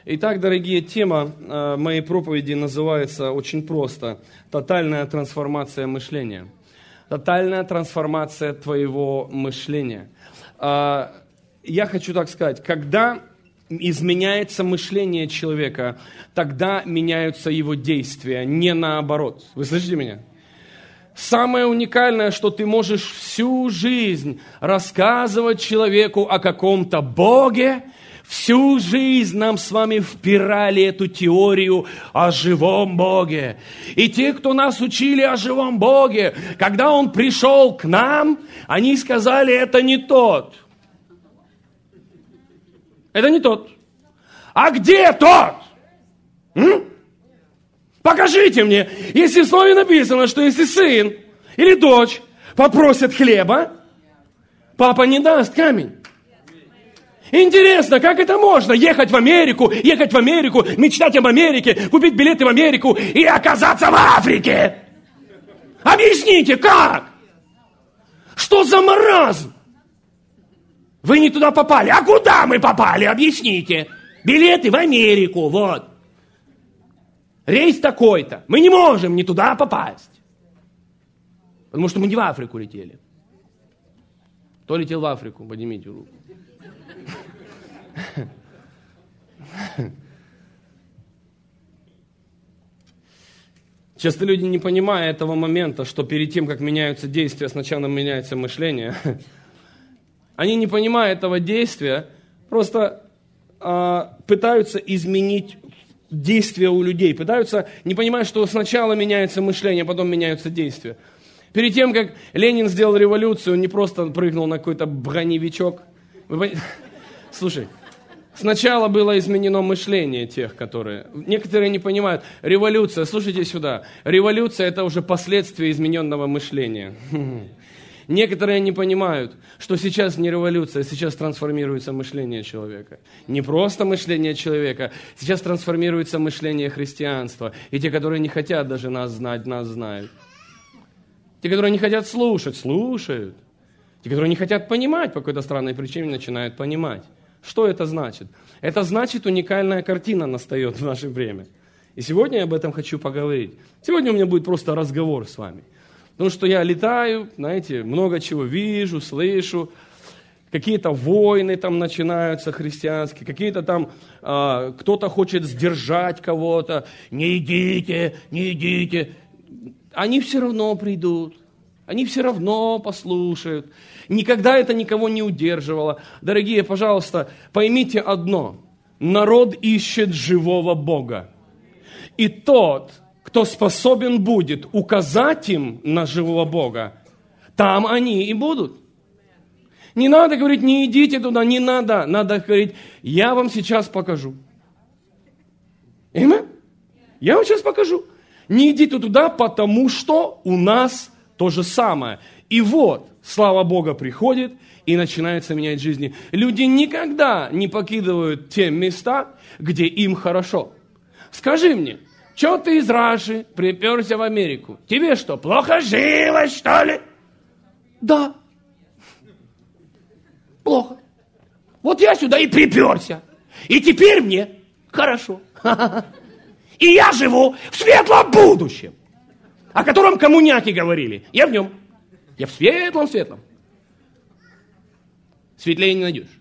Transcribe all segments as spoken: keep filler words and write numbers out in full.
Итак, дорогие, тема э, моей проповеди называется очень просто «Тотальная трансформация мышления». Тотальная трансформация твоего мышления. Э, я хочу так сказать, когда изменяется мышление человека, тогда меняются его действия, не наоборот. Вы слышите меня? Самое уникальное, что ты можешь всю жизнь рассказывать человеку о каком-то Боге. Всю жизнь нам с вами впирали эту теорию о живом Боге. И те, кто нас учили о живом Боге, когда Он пришел к нам, они сказали, это не тот. Это не тот. А где тот? М? Покажите мне, если в слове написано, что если сын или дочь попросят хлеба, папа не даст камень. Интересно, как это можно? Ехать в Америку, ехать в Америку, мечтать об Америке, купить билеты в Америку и оказаться в Африке. Объясните, как? Что за маразм? Вы не туда попали. А куда мы попали? Объясните. Билеты в Америку, вот. Рейс такой-то. Мы не можем не туда попасть. Потому что мы не в Африку летели. Кто летел в Африку? Поднимите руку. Часто люди, не понимая этого момента, что перед тем, как меняются действия, сначала меняется мышление, они, не понимая этого действия, просто э, пытаются изменить действия у людей, пытаются, не понимая, что сначала меняется мышление, потом меняются действия. Перед тем, как Ленин сделал революцию, он не просто прыгнул на какой-то броневичок. Слушай, сначала было изменено мышление тех, которые... Некоторые не понимают. Революция, слушайте сюда. Революция – это уже последствия измененного мышления. Некоторые не понимают, что сейчас не революция, сейчас трансформируется мышление человека. Не просто мышление человека, сейчас трансформируется мышление христианства. И те, которые не хотят даже нас знать, нас знают. Те, которые не хотят слушать, слушают. Те, которые не хотят понимать по какой-то странной причине, начинают понимать. Что это значит? Это значит, уникальная картина настает в наше время. И сегодня я об этом хочу поговорить. Сегодня у меня будет просто разговор с вами. Потому что я летаю, знаете, много чего вижу, слышу. Какие-то войны там начинаются христианские, какие-то там, э, кто-то хочет сдержать кого-то. Не идите, не идите. Они все равно придут. Они все равно послушают. Никогда это никого не удерживало. Дорогие, пожалуйста, поймите одно. Народ ищет живого Бога. И тот, кто способен будет указать им на живого Бога, там они и будут. Не надо говорить, не идите туда, не надо. Надо говорить, я вам сейчас покажу. Аминь? Я вам сейчас покажу. Не идите туда, потому что у нас то же самое. И вот, слава Бога приходит и начинается менять жизни. Люди никогда не покидывают те места, где им хорошо. Скажи мне, что ты из Раши приперся в Америку? Тебе что, плохо жилось, что ли? Да. Плохо. Вот я сюда и приперся. И теперь мне хорошо. И я живу в светлом будущем, о котором коммуняки говорили. Я в нем. Я в светлом-светлом. Светлее не найдешь.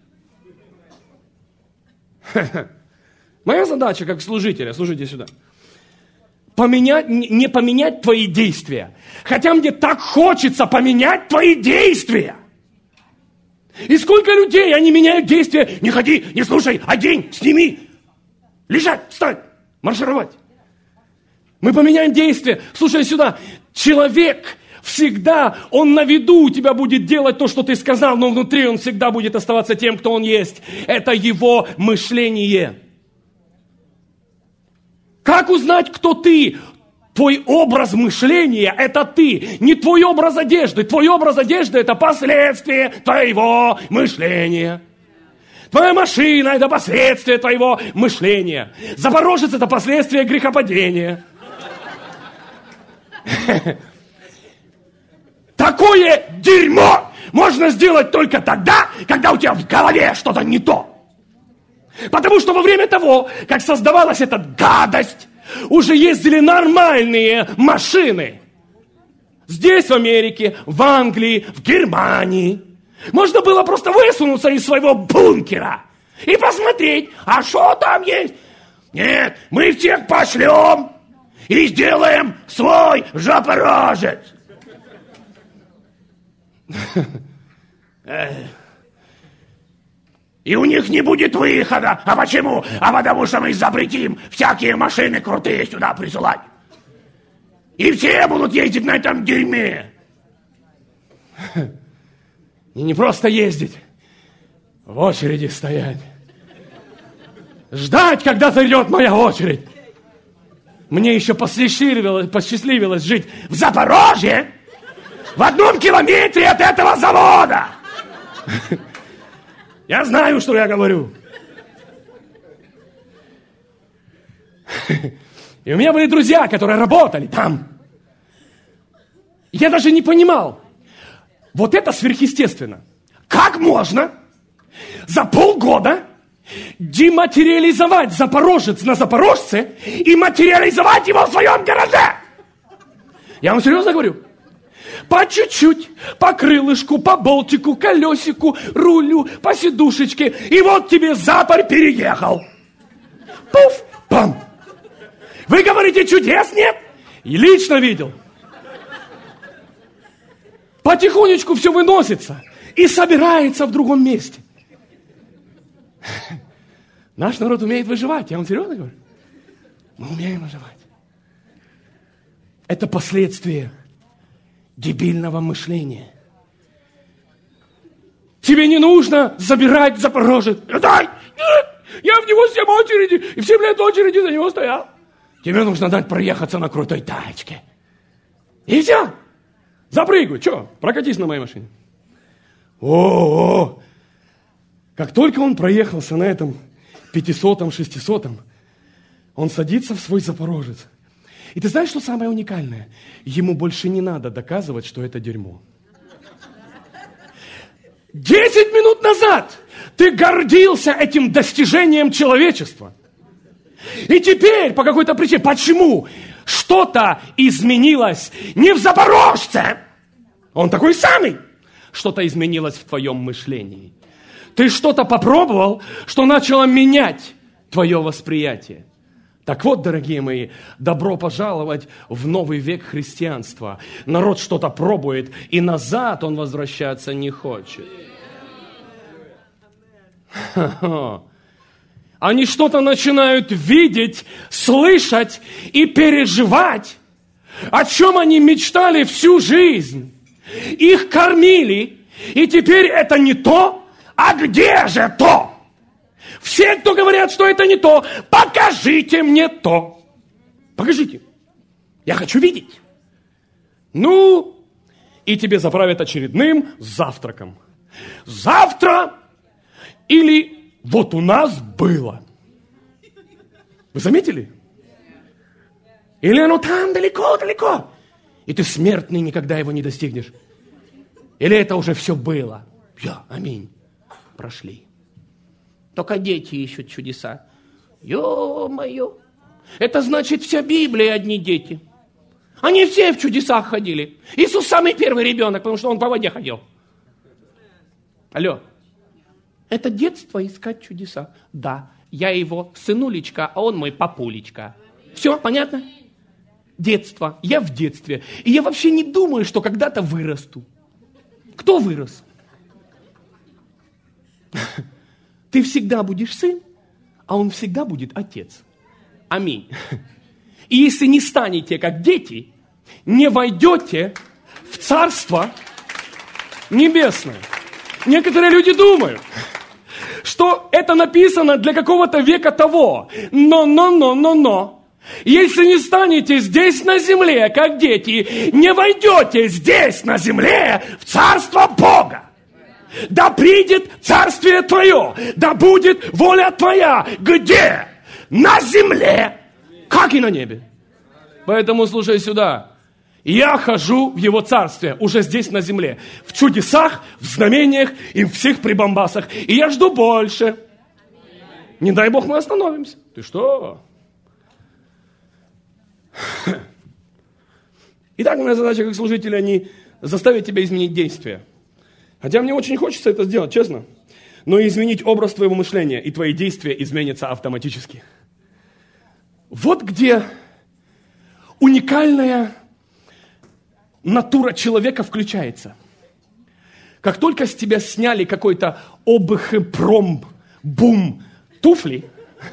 Моя задача как служителя, слушайте сюда, поменять, не поменять твои действия. Хотя мне так хочется поменять твои действия. И сколько людей, они меняют действия. Не ходи, не слушай, одень, сними. Лежать, встать, маршировать. Мы поменяем действия. Слушай сюда, человек всегда, он на виду у тебя будет делать то, что ты сказал, но внутри он всегда будет оставаться тем, кто он есть. Это его мышление. Как узнать, кто ты? Твой образ мышления – это ты, не твой образ одежды. Твой образ одежды – это последствие твоего мышления. Твоя машина – это последствие твоего мышления. Запорожец – это последствие грехопадения. Такое дерьмо можно сделать только тогда, когда у тебя в голове что-то не то. Потому что во время того, как создавалась эта гадость, уже ездили нормальные машины. Здесь, в Америке, в Англии, в Германии. Можно было просто высунуться из своего бункера и посмотреть, а что там есть. Нет, мы всех пошлем и сделаем свой Запорожец. И у них не будет выхода. А почему? А потому что мы запретим всякие машины крутые сюда присылать. И все будут ездить на этом дерьме. И не просто ездить, в очереди стоять. Ждать, когда зайдет моя очередь. Мне еще посчастливилось, посчастливилось жить в Запорожье, в одном километре от этого завода. Я знаю, что я говорю. И у меня были друзья, которые работали там. Я даже не понимал. Вот это сверхъестественно. Как можно за полгода дематериализовать Запорожец на Запорожце и материализовать его в своем гараже? Я вам серьезно говорю. По чуть-чуть, по крылышку, по болтику, колесику, рулю, по сидушечке. И вот тебе Запорь переехал. Пуф, пам. Вы говорите, чудес нет? И лично видел. Потихонечку все выносится и собирается в другом месте. Наш народ умеет выживать, я вам серьезно говорю. Мы умеем выживать. Это последствия дебильного мышления. Тебе не нужно забирать Запорожец. Дай! Нет! Я в него семь очереди, и все, блядь, очереди за него стоял. Тебе нужно дать проехаться на крутой тачке. И все. Запрыгивай. Че? Прокатись на моей машине. О-о-о! Как только он проехался на этом пятисотом, шестисотом, он садится в свой Запорожец. И ты знаешь, что самое уникальное? Ему больше не надо доказывать, что это дерьмо. Десять минут назад ты гордился этим достижением человечества. И теперь по какой-то причине, почему? Что-то изменилось не в Запорожце. Он такой самый. Что-то изменилось в твоем мышлении. Ты что-то попробовал, что начало менять твое восприятие. Так вот, дорогие мои, добро пожаловать в новый век христианства. Народ что-то пробует, и назад он возвращаться не хочет. Ха-ха. Они что-то начинают видеть, слышать и переживать, о чем они мечтали всю жизнь. Их кормили, и теперь это не то, а где же то? Все, кто говорят, что это не то, покажите мне то. Покажите. Я хочу видеть. Ну, и тебе заправят очередным завтраком. Завтра или вот у нас было. Вы заметили? Или оно там далеко-далеко, и ты смертный никогда его не достигнешь. Или это уже все было. Я, аминь. Прошли. Только дети ищут чудеса. Ё-моё. Это значит, вся Библия одни дети. Они все в чудесах ходили. Иисус самый первый ребенок, потому что он по воде ходил. Алло. Это детство искать чудеса. Да, я его сынулечка, а он мой папулечка. Все, понятно? Детство. Я в детстве. И я вообще не думаю, что когда-то вырасту. Кто вырос? Ты всегда будешь сын, а он всегда будет отец. Аминь. И если не станете как дети, не войдете в Царство Небесное. Некоторые люди думают, что это написано для какого-то века того. Но, но, но, но, но. Если не станете здесь на земле, как дети, не войдете здесь на земле в Царство Бога. Да придет Царствие Твое, да будет воля Твоя. Где? На земле, как и на небе. Поэтому слушай сюда. Я хожу в Его Царствие, уже здесь на земле. В чудесах, в знамениях и в всех прибамбасах. И я жду больше. Не дай Бог мы остановимся. Ты что? Итак, моя задача как служителя не заставить тебя изменить действия. Хотя мне очень хочется это сделать, честно. Но изменить образ твоего мышления, и твои действия изменятся автоматически. Вот где уникальная натура человека включается. Как только с тебя сняли какой-то обх-пром, бум, туфли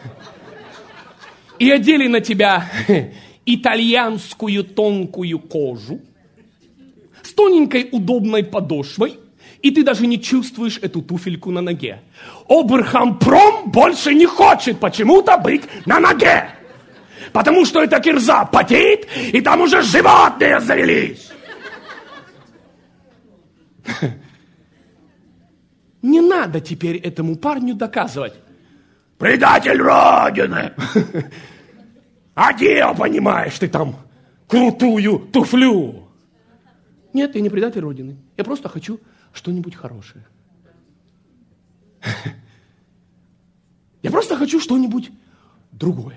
и одели на тебя итальянскую тонкую кожу с тоненькой удобной подошвой, и ты даже не чувствуешь эту туфельку на ноге. Обрхампром больше не хочет почему-то быть на ноге. Потому что эта кирза потеет, и там уже животные завелись. Не надо теперь этому парню доказывать. Предатель Родины! Одел, понимаешь, ты там крутую туфлю. Нет, я не предатель Родины. Я просто хочу что-нибудь хорошее. Я просто хочу что-нибудь другое.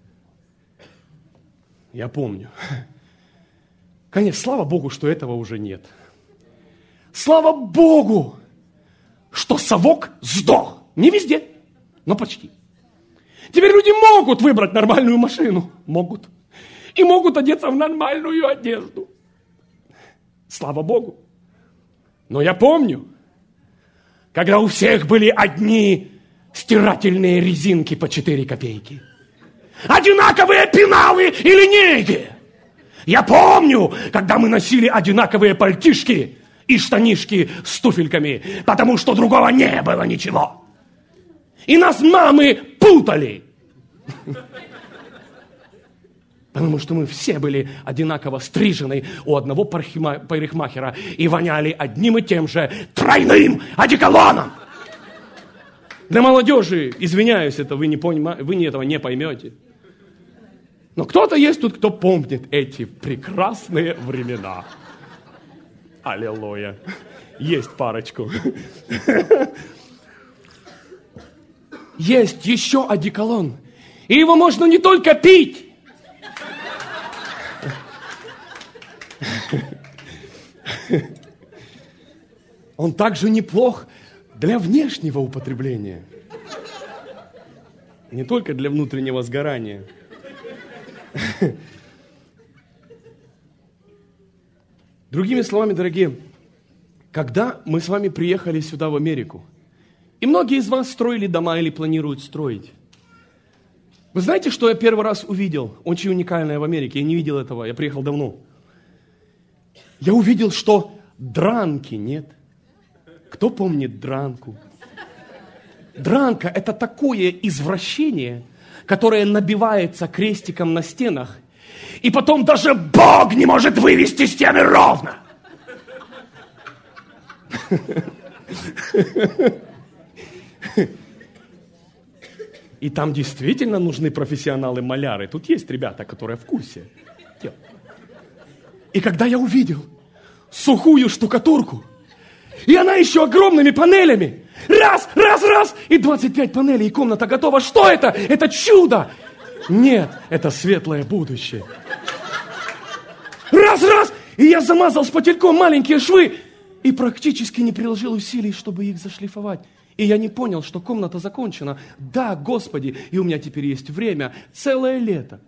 Я помню. Конечно, слава Богу, что этого уже нет. Слава Богу, что совок сдох. Не везде, но почти. Теперь люди могут выбрать нормальную машину. Могут. И могут одеться в нормальную одежду. Слава Богу. Но я помню, когда у всех были одни стирательные резинки по четыре копейки. Одинаковые пеналы и линейки. Я помню, когда мы носили одинаковые пальтишки и штанишки с туфельками, потому что другого не было ничего. И нас мамы путали. Потому что мы все были одинаково стрижены у одного парикмахера и воняли одним и тем же тройным одеколоном. Для молодежи, извиняюсь, это вы, не понима... вы не этого не поймете. Но кто-то есть тут, кто помнит эти прекрасные времена. Аллилуйя. Есть парочку. Есть еще одеколон. И его можно не только пить. Он также неплох для внешнего употребления. Не только для внутреннего сгорания. Другими словами, дорогие, когда мы с вами приехали сюда, в Америку, и многие из вас строили дома или планируют строить, вы знаете, что я первый раз увидел? Очень уникальное в Америке. Я не видел этого, я приехал давно. Я увидел, что дранки нет. Кто помнит дранку? Дранка – это такое извращение, которое набивается крестиком на стенах, и потом даже Бог не может вывести стены ровно. И там действительно нужны профессионалы-маляры. Тут есть ребята, которые в курсе. И когда я увидел сухую штукатурку, и она еще огромными панелями, раз, раз, раз, и двадцать пять панелей, и комната готова. Что это? Это чудо! Нет, это светлое будущее. Раз, раз, и я замазал шпательком маленькие швы и практически не приложил усилий, чтобы их зашлифовать. И я не понял, что комната закончена. Да, Господи, и у меня теперь есть время, целое лето.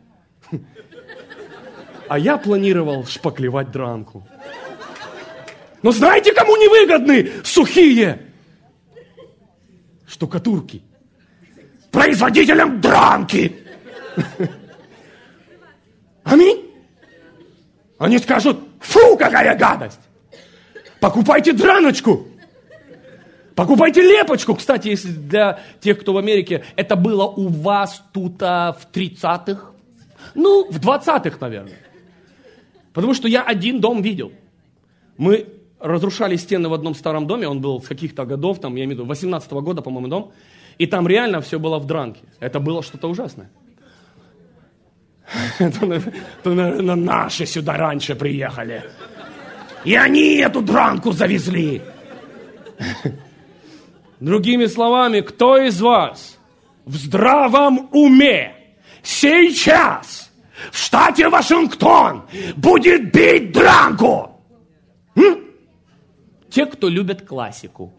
А я планировал шпаклевать дранку. Но знаете, кому невыгодны сухие штукатурки? Производителям дранки. Аминь. Они скажут: фу, какая гадость. Покупайте драночку. Покупайте лепочку. Кстати, если для тех, кто в Америке, это было у вас тут а, в тридцатых, ну, в двадцатых, наверное. Потому что я один дом видел. Мы разрушали стены в одном старом доме, он был с каких-то годов, там, я имею в виду, восемнадцатого года, по-моему, дом, и там реально все было в дранке. Это было что-то ужасное. Это, наверное, наши сюда раньше приехали. И они эту дранку завезли. Другими словами, кто из вас в здравом уме сейчас в штате Вашингтон будет бить дранку? М? Те, кто любят классику.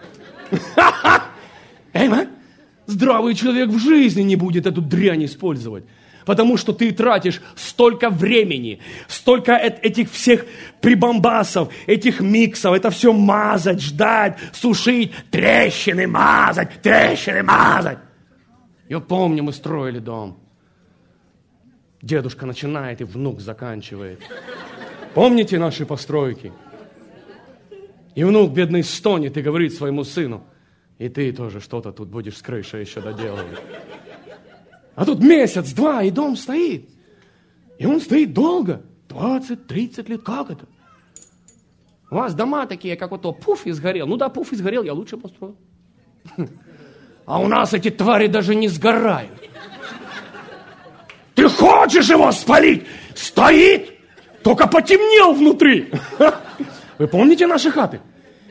Эйма, здравый человек в жизни не будет эту дрянь использовать. Потому что ты тратишь столько времени, столько этих всех прибамбасов, этих миксов, это все мазать, ждать, сушить, трещины мазать, трещины мазать. Я помню, мы строили дом. Дедушка начинает и внук заканчивает. Помните наши постройки? И внук бедный стонет и говорит своему сыну: и ты тоже что-то тут будешь с крышей еще доделывать. А тут месяц, два, и дом стоит. И он стоит долго. двадцать, тридцать лет. Как это? У вас дома такие, как вот то, пуф и сгорел. Ну да, пуф и сгорел, я лучше построил. А у нас эти твари даже не сгорают. Ты хочешь его спалить? Стоит, только потемнел внутри. Вы помните наши хаты?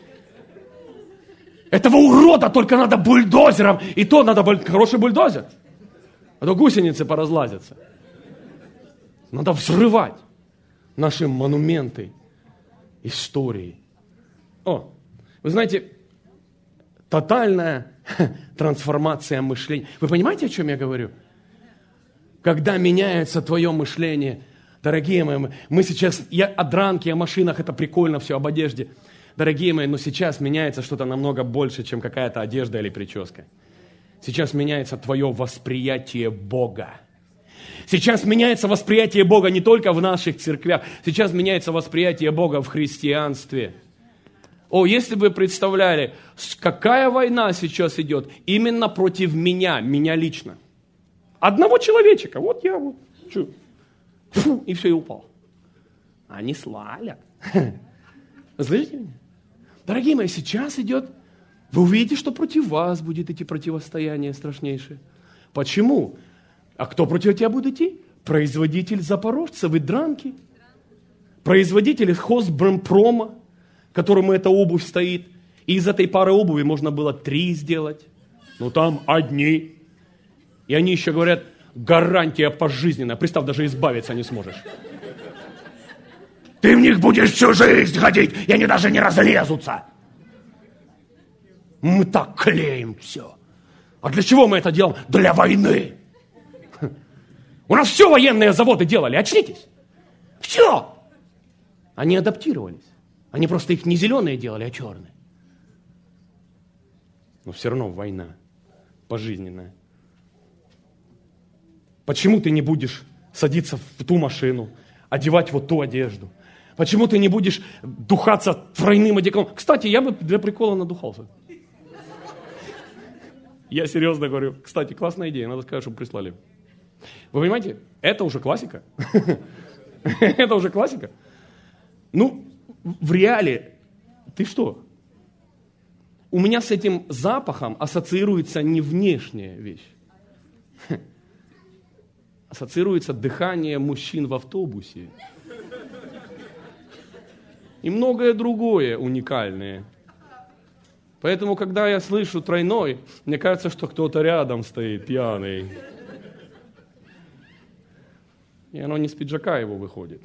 Этого урода только надо бульдозером. И то надо хороший бульдозер. А то гусеницы поразлазятся. Надо взрывать наши монументы истории. О, вы знаете, тотальная трансформация мышления. Вы понимаете, о чем я говорю? Когда меняется твое мышление, дорогие мои, мы сейчас, я о дранке, о машинах, это прикольно все, об одежде. Дорогие мои, но сейчас меняется что-то намного больше, чем какая-то одежда или прическа. Сейчас меняется твое восприятие Бога. Сейчас меняется восприятие Бога не только в наших церквях, сейчас меняется восприятие Бога в христианстве. О, если бы вы представляли, какая война сейчас идет именно против меня, меня лично. Одного человечка, вот я вот, чу, фу, и все, и упал. Они свалят. Слышите меня? Дорогие мои, сейчас идет, вы увидите, что против вас будет идти противостояние страшнейшее. Почему? А кто против тебя будет идти? Производитель запорожцев и дранки. Производитель хозбранпрома, которому эта обувь стоит. И из этой пары обуви можно было три сделать. Но там одни. И они еще говорят, гарантия пожизненная. Представь, даже избавиться не сможешь. Ты в них будешь всю жизнь ходить, и они даже не разлезутся. Мы так клеим все. А для чего мы это делаем? Для войны. У нас все военные заводы делали, очнитесь. Все. Они адаптировались. Они просто их не зеленые делали, а черные. Но все равно война пожизненная. Почему ты не будешь садиться в ту машину, одевать вот ту одежду? Почему ты не будешь духаться тройным одеколоном? Кстати, я бы для прикола надухался. Я серьезно говорю. Кстати, классная идея, надо сказать, чтобы прислали. Вы понимаете, это уже классика. Это уже классика. Ну, в реале, ты что? У меня с этим запахом ассоциируется не внешняя вещь. Ассоциируется дыхание мужчин в автобусе. И многое другое уникальное. Поэтому, когда я слышу тройной, мне кажется, что кто-то рядом стоит, пьяный. И оно не с пиджака его выходит.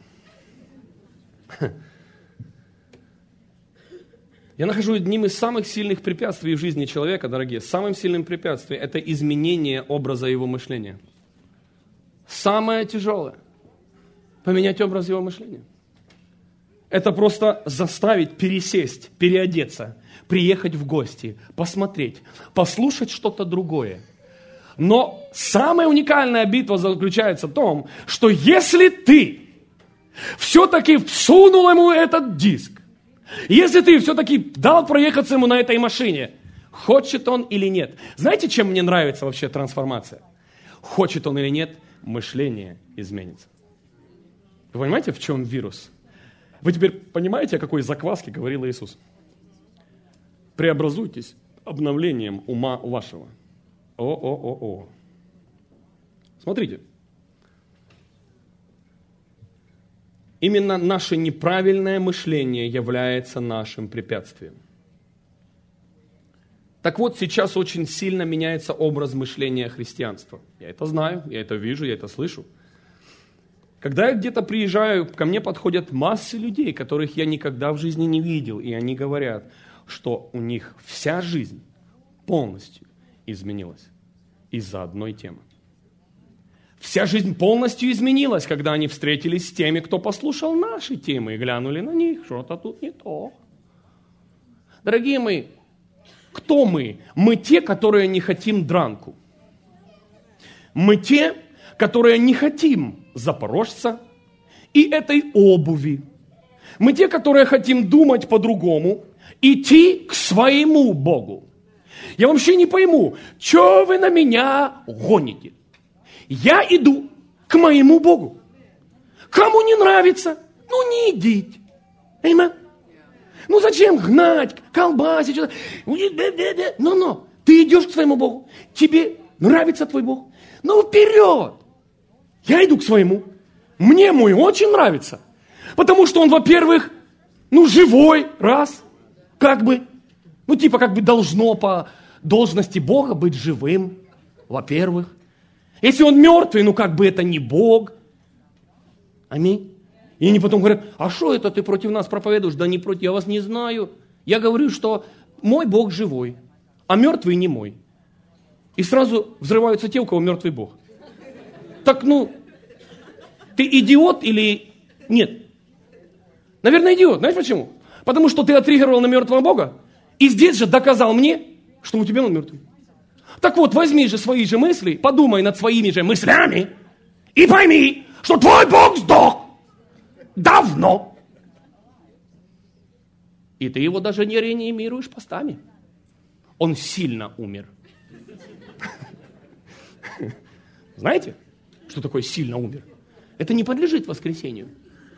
Я нахожу одним из самых сильных препятствий в жизни человека, дорогие, самым сильным препятствием – это изменение образа его мышления. Самое тяжелое – поменять образ его мышления. Это просто заставить пересесть, переодеться, приехать в гости, посмотреть, послушать что-то другое. Но самая уникальная битва заключается в том, что если ты все-таки всунул ему этот диск, если ты все-таки дал проехаться ему на этой машине, хочет он или нет. Знаете, чем мне нравится вообще трансформация? Хочет он или нет, мышление изменится. Вы понимаете, в чем вирус? Вы теперь понимаете, о какой закваске говорил Иисус? Преобразуйтесь обновлением ума вашего. О-о-о-о. Смотрите. Именно наше неправильное мышление является нашим препятствием. Так вот, сейчас очень сильно меняется образ мышления христианства. Я это знаю, я это вижу, я это слышу. Когда я где-то приезжаю, ко мне подходят массы людей, которых я никогда в жизни не видел, и они говорят, что у них вся жизнь полностью изменилась из-за одной темы. Вся жизнь полностью изменилась, когда они встретились с теми, кто послушал наши темы и глянули на них, что-то тут не то. Дорогие мои, кто мы? Мы те, которые не хотим дранку. Мы те, которые не хотим запорожца и этой обуви. Мы те, которые хотим думать по-другому, идти к своему Богу. Я вообще не пойму, что вы на меня гоните? Я иду к моему Богу. Кому не нравится, ну не идите. Amen? Ну зачем гнать, колбасить? Ну-ну, ты идешь к своему Богу. Тебе нравится твой Бог. Ну вперед. Я иду к своему. Мне мой очень нравится. Потому что он, во-первых, ну живой, раз, как бы. Ну типа как бы должно по должности Бога быть живым, во-первых. Если он мертвый, ну как бы это не Бог. Аминь. И они потом говорят, а что это ты против нас проповедуешь? Да не против, я вас не знаю. Я говорю, что мой Бог живой, а мертвый не мой. И сразу взрываются те, у кого мертвый Бог. Так ну, ты идиот или нет? Наверное, идиот. Знаешь почему? Потому что ты оттриггерировал на мертвого Бога и здесь же доказал мне, что у тебя он мертвый. Так вот, возьми же свои же мысли, подумай над своими же мыслями и пойми, что твой Бог сдох давно. И ты его даже не реанимируешь постами. Он сильно умер. Знаете, что такое сильно умер? Это не подлежит воскресению.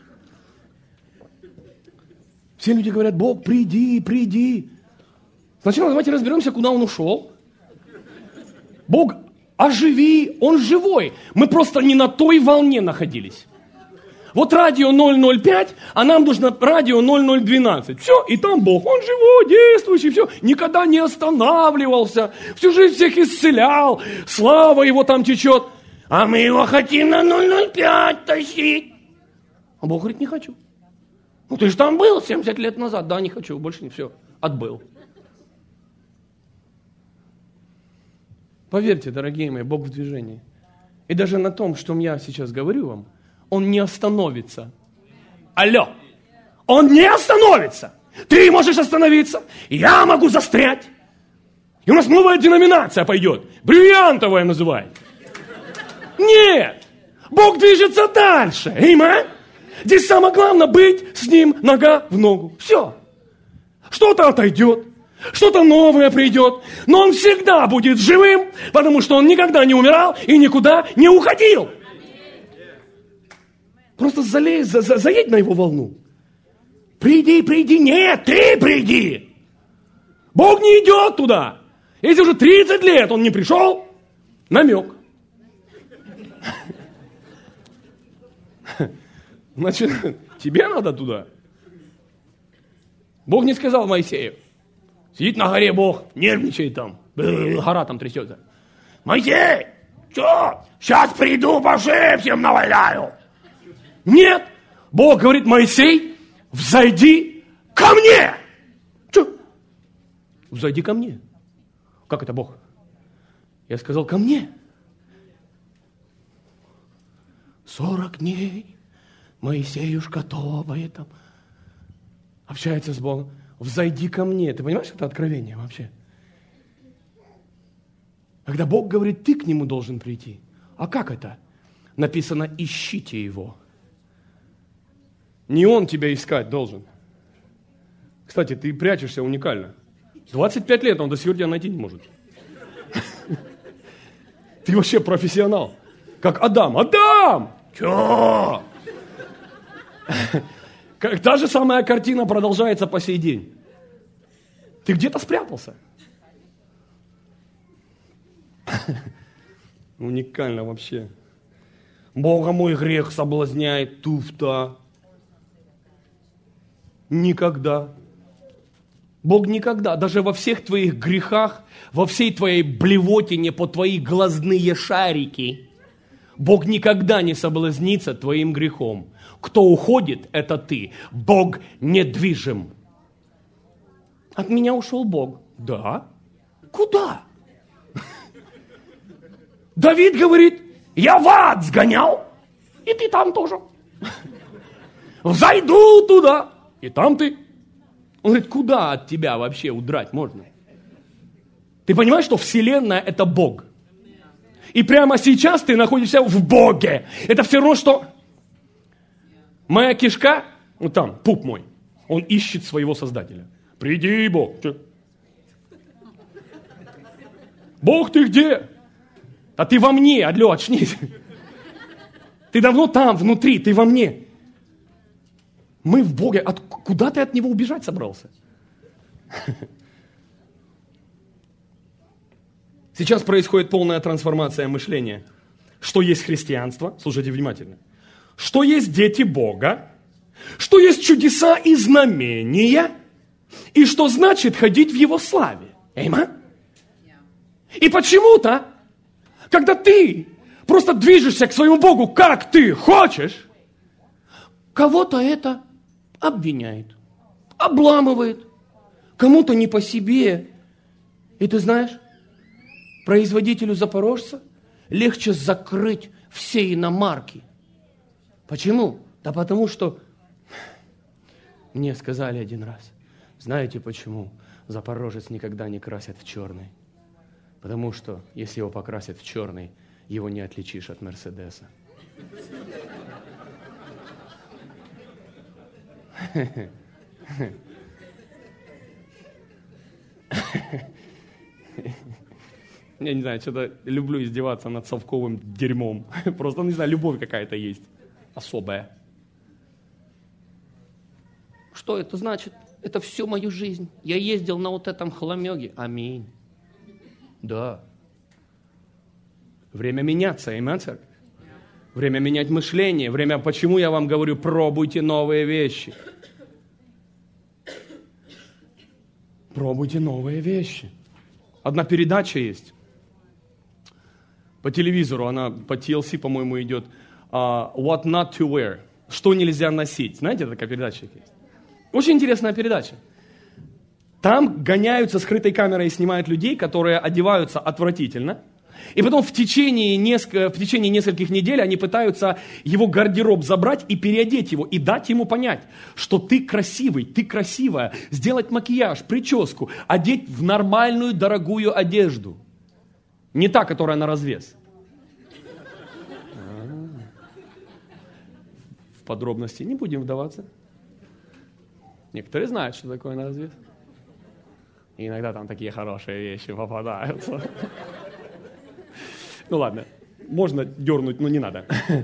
Все люди говорят, Бог, приди, приди. Сначала давайте разберемся, куда он ушел. Бог, оживи, он живой. Мы просто не на той волне находились. Вот радио ноль ноль пять, а нам нужно радио ноль ноль двенадцать. Все, и там Бог, он живой, действующий, все. Никогда не останавливался, всю жизнь всех исцелял, слава его там течет. А мы его хотим на ноль ноль пять тащить. А Бог говорит, не хочу. Ну ты же там был семьдесят лет назад. Да, не хочу, больше не все, отбыл. Поверьте, дорогие мои, Бог в движении. И даже на том, что я сейчас говорю вам, Он не остановится. Алло! Он не остановится! Ты можешь остановиться, я могу застрять. И у нас новая деноминация пойдет. Бриллиантовая называют. Нет! Бог движется дальше. Аминь. Здесь самое главное быть с Ним нога в ногу. Все. Что-то отойдет. Что-то новое придет, но он всегда будет живым, потому что он никогда не умирал и никуда не уходил. Просто залезь, за, за, заедь на его волну. Приди, приди, нет, ты приди. Бог не идет туда. Если уже тридцать лет он не пришел, намек. Значит, тебе надо туда. Бог не сказал Моисею. Сидит на горе Бог, нервничает там. Гора там трясется. Моисей, что? Сейчас приду, по шее всем наваляю. Нет. Бог говорит, Моисей, взойди ко мне. Что? Взойди ко мне. Как это Бог? Я сказал, ко мне. Сорок дней Моисеюшка топает там. Общается с Богом. Взойди ко мне. Ты понимаешь, это откровение вообще? Когда Бог говорит, ты к Нему должен прийти. А как это? Написано, ищите Его. Не Он тебя искать должен. Кстати, ты прячешься уникально. двадцать пять лет, Он до сих пор тебя найти не может. Ты вообще профессионал. Как Адам. Адам! Чё? Как та же самая картина продолжается по сей день. Ты где-то спрятался. Уникально вообще. Бога мой грех соблазняет, туфта. Никогда. Бог никогда, даже во всех твоих грехах, во всей твоей блевотине по твои глазные шарики, Бог никогда не соблазнится твоим грехом. Кто уходит, это ты. Бог недвижим. От меня ушел Бог. Да. Куда? Давид говорит, я в ад сгонял, и ты там тоже. Зайду туда, и там ты. Он говорит, куда от тебя вообще удрать можно? Ты понимаешь, что Вселенная – это Бог. И прямо сейчас ты находишься в Боге. Это все равно, что моя кишка, вот там, пуп мой, он ищет своего Создателя. Приди, Бог. Бог, ты где? А ты во мне, алло, очнись. Ты давно там, внутри, ты во мне. Мы в Боге. От, куда ты от Него убежать собрался? Сейчас происходит полная трансформация мышления. Что есть христианство? Слушайте внимательно. Что есть дети Бога? Что есть чудеса и знамения? И что значит ходить в Его славе? Эйма? И почему-то, когда ты просто движешься к своему Богу, как ты хочешь, кого-то это обвиняет, обламывает, кому-то не по себе. И ты знаешь, производителю запорожца легче закрыть все иномарки. Почему? Да потому что мне сказали один раз, знаете почему запорожец никогда не красят в черный? Потому что если его покрасят в черный, его не отличишь от Мерседеса. Я не знаю, что-то люблю издеваться над совковым дерьмом. Просто, не знаю, любовь какая-то есть. Особая. Что это значит? Это всю мою жизнь. Я ездил на вот этом хламеге. Аминь. Да. Время меняться, аминь, церковь. Время менять мышление. Время, почему я вам говорю, пробуйте новые вещи. Пробуйте новые вещи. Одна передача есть. По телевизору, она по ти эл си, по-моему, идет. Uh, What not to wear. Что нельзя носить. Знаете, такая передача есть? Очень интересная передача. Там гоняются скрытой камерой и снимают людей, которые одеваются отвратительно. И потом в течение, неск... в течение нескольких недель они пытаются его гардероб забрать и переодеть его, и дать ему понять, что ты красивый, ты красивая, сделать макияж, прическу, одеть в нормальную дорогую одежду. Не та, которая на развес. В подробности не будем вдаваться. Некоторые знают, что такое на развес. И иногда там такие хорошие вещи попадаются. Ну ладно, можно дернуть, но не надо.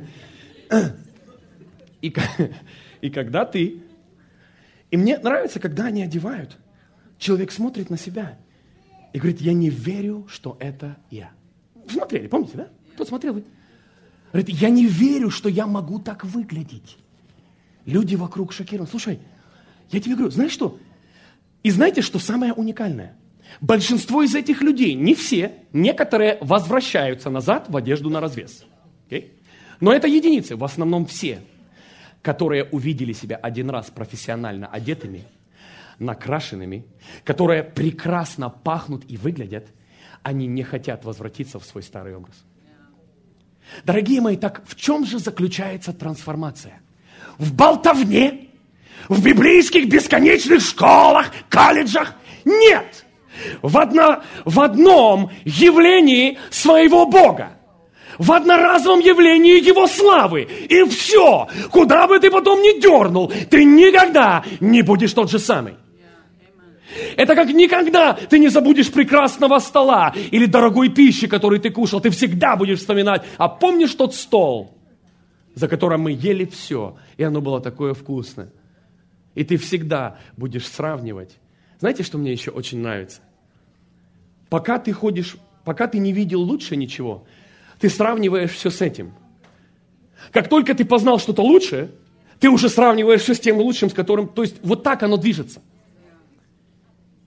И, и когда ты... И мне нравится, когда они одевают. Человек смотрит на себя и говорит, я не верю, что это я. Смотрели, помните, да? Кто смотрел? Говорит, я не верю, что я могу так выглядеть. Люди вокруг шокированы. Слушай, я тебе говорю, знаешь что? И знаете, что самое уникальное? Большинство из этих людей, не все, некоторые возвращаются назад в одежду на развес. Okay? Но это единицы, в основном все, которые увидели себя один раз профессионально одетыми, накрашенными, которые прекрасно пахнут и выглядят, они не хотят возвратиться в свой старый образ. Дорогие мои, так в чем же заключается трансформация? В болтовне? В библейских бесконечных школах, колледжах? Нет! В, одно, в одном явлении своего Бога. В одноразовом явлении Его славы. И все. Куда бы ты потом ни дернул, ты никогда не будешь тот же самый. Это как никогда ты не забудешь прекрасного стола или дорогой пищи, которую ты кушал. Ты всегда будешь вспоминать. А помнишь тот стол, за которым мы ели все, и оно было такое вкусное? И ты всегда будешь сравнивать. Знаете, что мне еще очень нравится? Пока ты ходишь, пока ты не видел лучше ничего, ты сравниваешь все с этим. Как только ты познал что-то лучшее, ты уже сравниваешь все с тем лучшим, с которым... То есть вот так оно движется.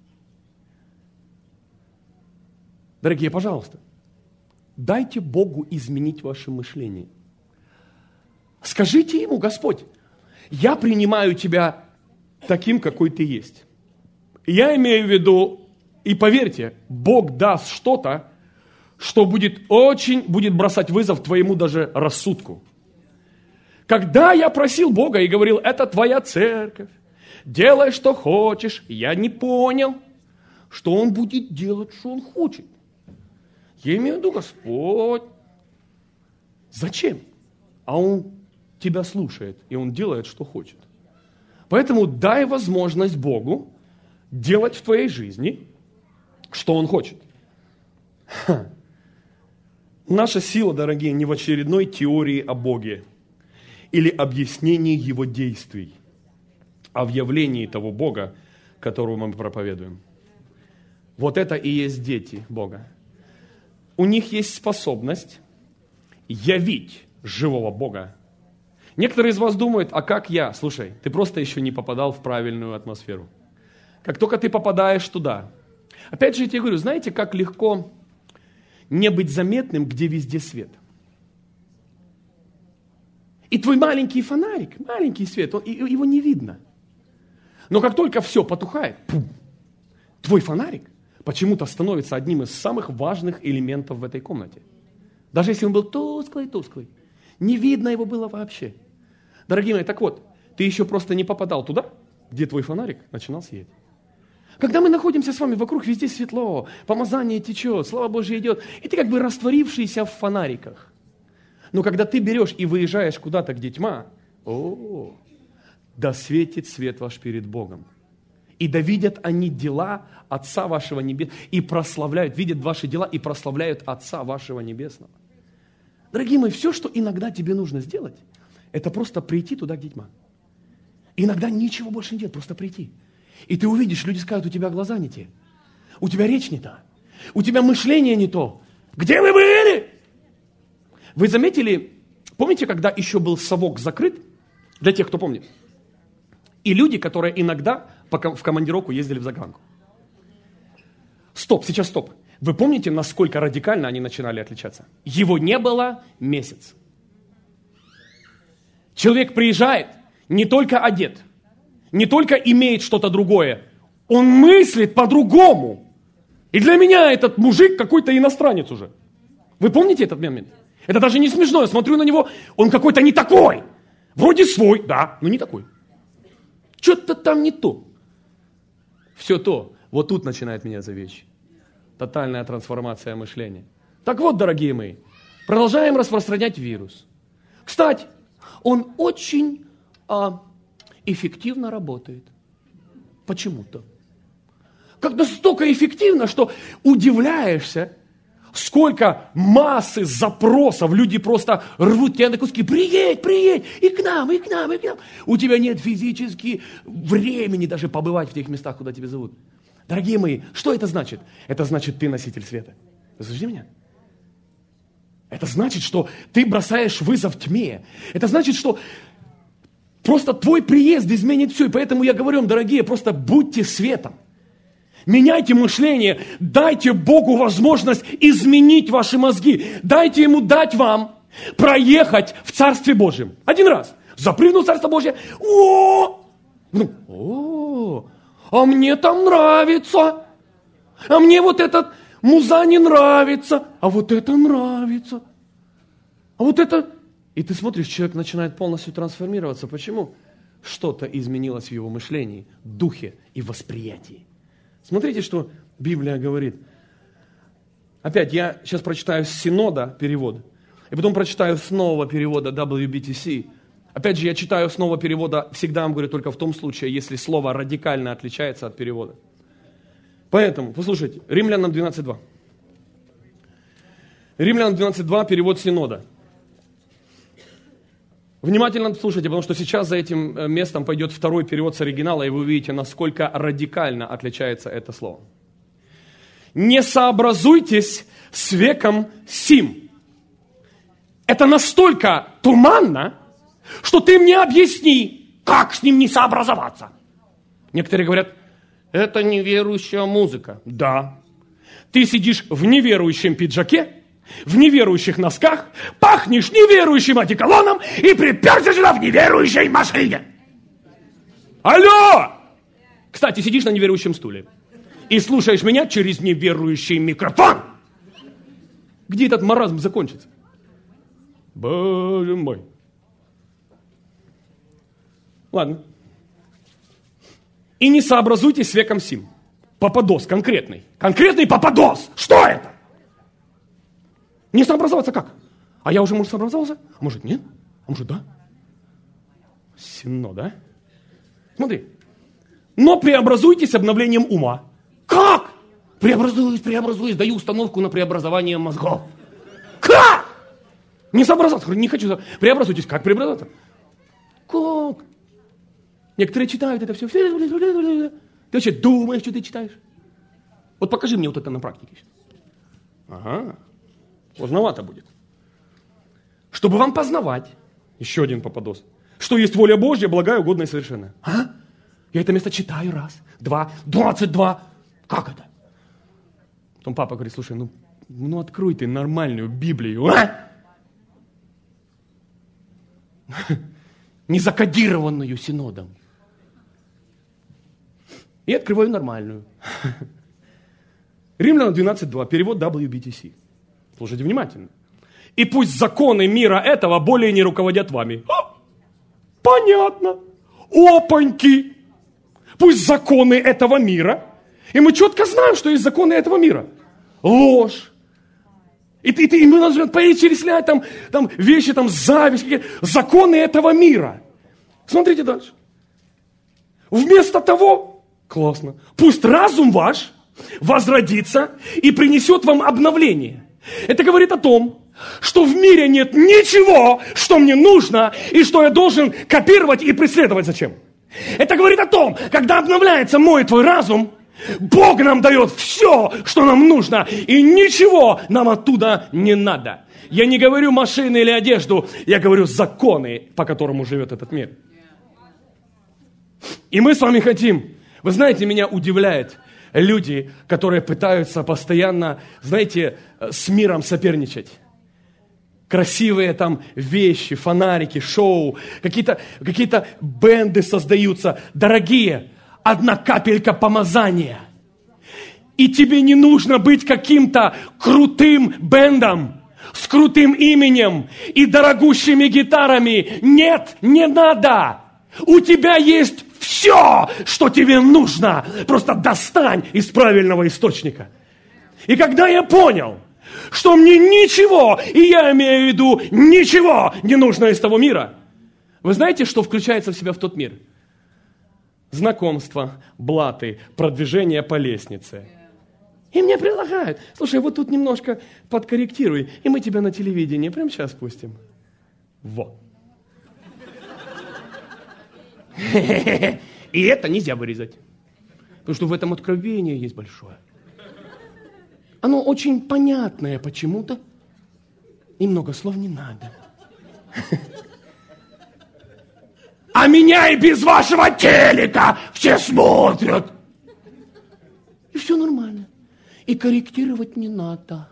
Дорогие, пожалуйста, дайте Богу изменить ваше мышление. Скажите Ему: Господь, я принимаю Тебя таким, какой Ты есть. Я имею в виду, и поверьте, Бог даст что-то, что будет очень, будет бросать вызов твоему даже рассудку. Когда я просил Бога и говорил: это твоя церковь, делай, что хочешь, я не понял, что Он будет делать, что Он хочет. Я имею в виду: Господь, зачем? А Он тебя слушает, и Он делает, что хочет. Поэтому дай возможность Богу делать в твоей жизни, что Он хочет. Ха. Наша сила, дорогие, не в очередной теории о Боге или объяснении Его действий, а в явлении того Бога, которого мы проповедуем. Вот это и есть дети Бога. У них есть способность явить живого Бога. Некоторые из вас думают: а как я? Слушай, ты просто еще не попадал в правильную атмосферу. Как только ты попадаешь туда. Опять же, я тебе говорю, знаете, как легко не быть заметным, где везде свет. И твой маленький фонарик, маленький свет, он, его не видно. Но как только все потухает, пум, твой фонарик почему-то становится одним из самых важных элементов в этой комнате. Даже если он был тусклый-тусклый, не видно его было вообще. Дорогие мои, так вот, ты еще просто не попадал туда, где твой фонарик начинал сиять. Когда мы находимся с вами вокруг, везде светло, помазание течет, слава Божья идет, и ты как бы растворившийся в фонариках. Но когда ты берешь и выезжаешь куда-то, где тьма, о, да светит свет ваш перед Богом. И да видят они дела Отца вашего Небесного, и прославляют, видят ваши дела и прославляют Отца вашего Небесного. Дорогие мои, все, что иногда тебе нужно сделать, это просто прийти туда, где тьма. Иногда ничего больше не делать, просто прийти. И ты увидишь, люди скажут: у тебя глаза не те, у тебя речь не та, у тебя мышление не то. Где вы были? Вы заметили, помните, когда еще был совок закрыт, для тех, кто помнит, и люди, которые иногда в командировку ездили в загранку. Стоп, сейчас стоп. Вы помните, насколько радикально они начинали отличаться? Его не было месяц. Человек приезжает, не только одет, не только имеет что-то другое, он мыслит по-другому. И для меня этот мужик какой-то иностранец уже. Вы помните этот момент? Это даже не смешно, я смотрю на него, он какой-то не такой. Вроде свой, да, но не такой. Что-то там не то. Все то, вот тут начинает меняться вещи. Тотальная трансформация мышления. Так вот, дорогие мои, продолжаем распространять вирус. Кстати, он очень а, эффективно работает. Почему-то. Как настолько эффективно, что удивляешься, сколько массы запросов, люди просто рвут тебя на куски. Приедь, приедь, и к нам, и к нам, и к нам. У тебя нет физически времени даже побывать в тех местах, куда тебя зовут. Дорогие мои, что это значит? Это значит, ты носитель света. Вы слышите меня? Это значит, что ты бросаешь вызов тьме. Это значит, что просто твой приезд изменит все. И поэтому я говорю вам, дорогие, просто будьте светом. Меняйте мышление, дайте Богу возможность изменить ваши мозги. Дайте Ему дать вам проехать в Царстве Божьем. Один раз. Запрыгнул в Царство Божье. О! Ну, о! А мне там нравится. А мне вот этот муза не нравится. А вот это нравится. А вот это... И ты смотришь, человек начинает полностью трансформироваться. Почему? Что-то изменилось в его мышлении, духе и восприятии. Смотрите, что Библия говорит. Опять, я сейчас прочитаю с Синода перевод, и потом прочитаю с нового перевода дабл ю би ти си. Опять же, я читаю с нового перевода, всегда вам говорю, только в том случае, если слово радикально отличается от перевода. Поэтому, послушайте, Римлянам двенадцать два. Римлянам двенадцать два, перевод Синода. Внимательно слушайте, потому что сейчас за этим местом пойдет второй перевод с оригинала, и вы увидите, насколько радикально отличается это слово. «Не сообразуйтесь с веком сим». Это настолько туманно, что ты мне объясни, как с ним не сообразоваться. Некоторые говорят, это неверующая музыка. Да. Ты сидишь в неверующем пиджаке, в неверующих носках, пахнешь неверующим одеколоном и приперся сюда в неверующей машине. Алло! Кстати, сидишь на неверующем стуле и слушаешь меня через неверующий микрофон. Где этот маразм закончится? Боже мой. Ладно. И не сообразуйтесь с веком сим. Попадос конкретный. Конкретный попадос. Что это? Не сообразоваться как? А я уже, может, сообразовался? А может, нет? А может, да? Сильно, да? Смотри. Но преобразуйтесь обновлением ума. Как? Преобразуюсь, преобразуюсь, даю установку на преобразование мозгов. Как? Не сообразоваться. Не хочу. Преобразуйтесь. Как преобразоваться? Как? Некоторые читают это все. Ты вообще думаешь, что ты читаешь? Вот покажи мне вот это на практике. Ага. Поздновато будет. Чтобы вам познавать, еще один попадос, что есть воля Божья, благая, угодная и совершенная. А? Я это место читаю раз, два, двадцать два. Как это? Потом папа говорит, слушай, ну, ну открой ты нормальную Библию, а? Не закодированную синодом. И открываю нормальную. Римлянам двенадцать два, перевод дабл ю би ти си. Слушайте внимательно. И пусть законы мира этого более не руководят вами. А? Понятно. Опаньки. Пусть законы этого мира. И мы четко знаем, что есть законы этого мира. Ложь. И, и, и мы должны перечислять там, там вещи, там зависть, какие-то законы этого мира. Смотрите дальше. Вместо того, классно, пусть разум ваш возродится и принесет вам обновление. Это говорит о том, что в мире нет ничего, что мне нужно и что я должен копировать и преследовать зачем. Это говорит о том, когда обновляется мой твой разум, Бог нам дает все, что нам нужно, и ничего нам оттуда не надо. Я не говорю машины или одежду, я говорю законы, по которым живет этот мир. И мы с вами хотим, вы знаете, меня удивляет люди, которые пытаются постоянно, знаете, с миром соперничать. Красивые там вещи, фонарики, шоу, какие-то, какие-то бенды создаются, дорогие. Одна капелька помазания. И тебе не нужно быть каким-то крутым бендом, с крутым именем и дорогущими гитарами. Нет, не надо. У тебя есть все, что тебе нужно. Просто достань из правильного источника. И когда я понял, что мне ничего, и я имею в виду ничего не нужно из того мира, вы знаете, что включается в себя в тот мир? Знакомства, блаты, продвижение по лестнице. И мне предлагают, слушай, вот тут немножко подкорректируй, и мы тебя на телевидении прямо сейчас пустим. Вот. И это нельзя вырезать. Потому что в этом откровении есть большое. Оно очень понятное почему-то. И много слов не надо. А меня и без вашего телека все смотрят. И все нормально. И корректировать не надо.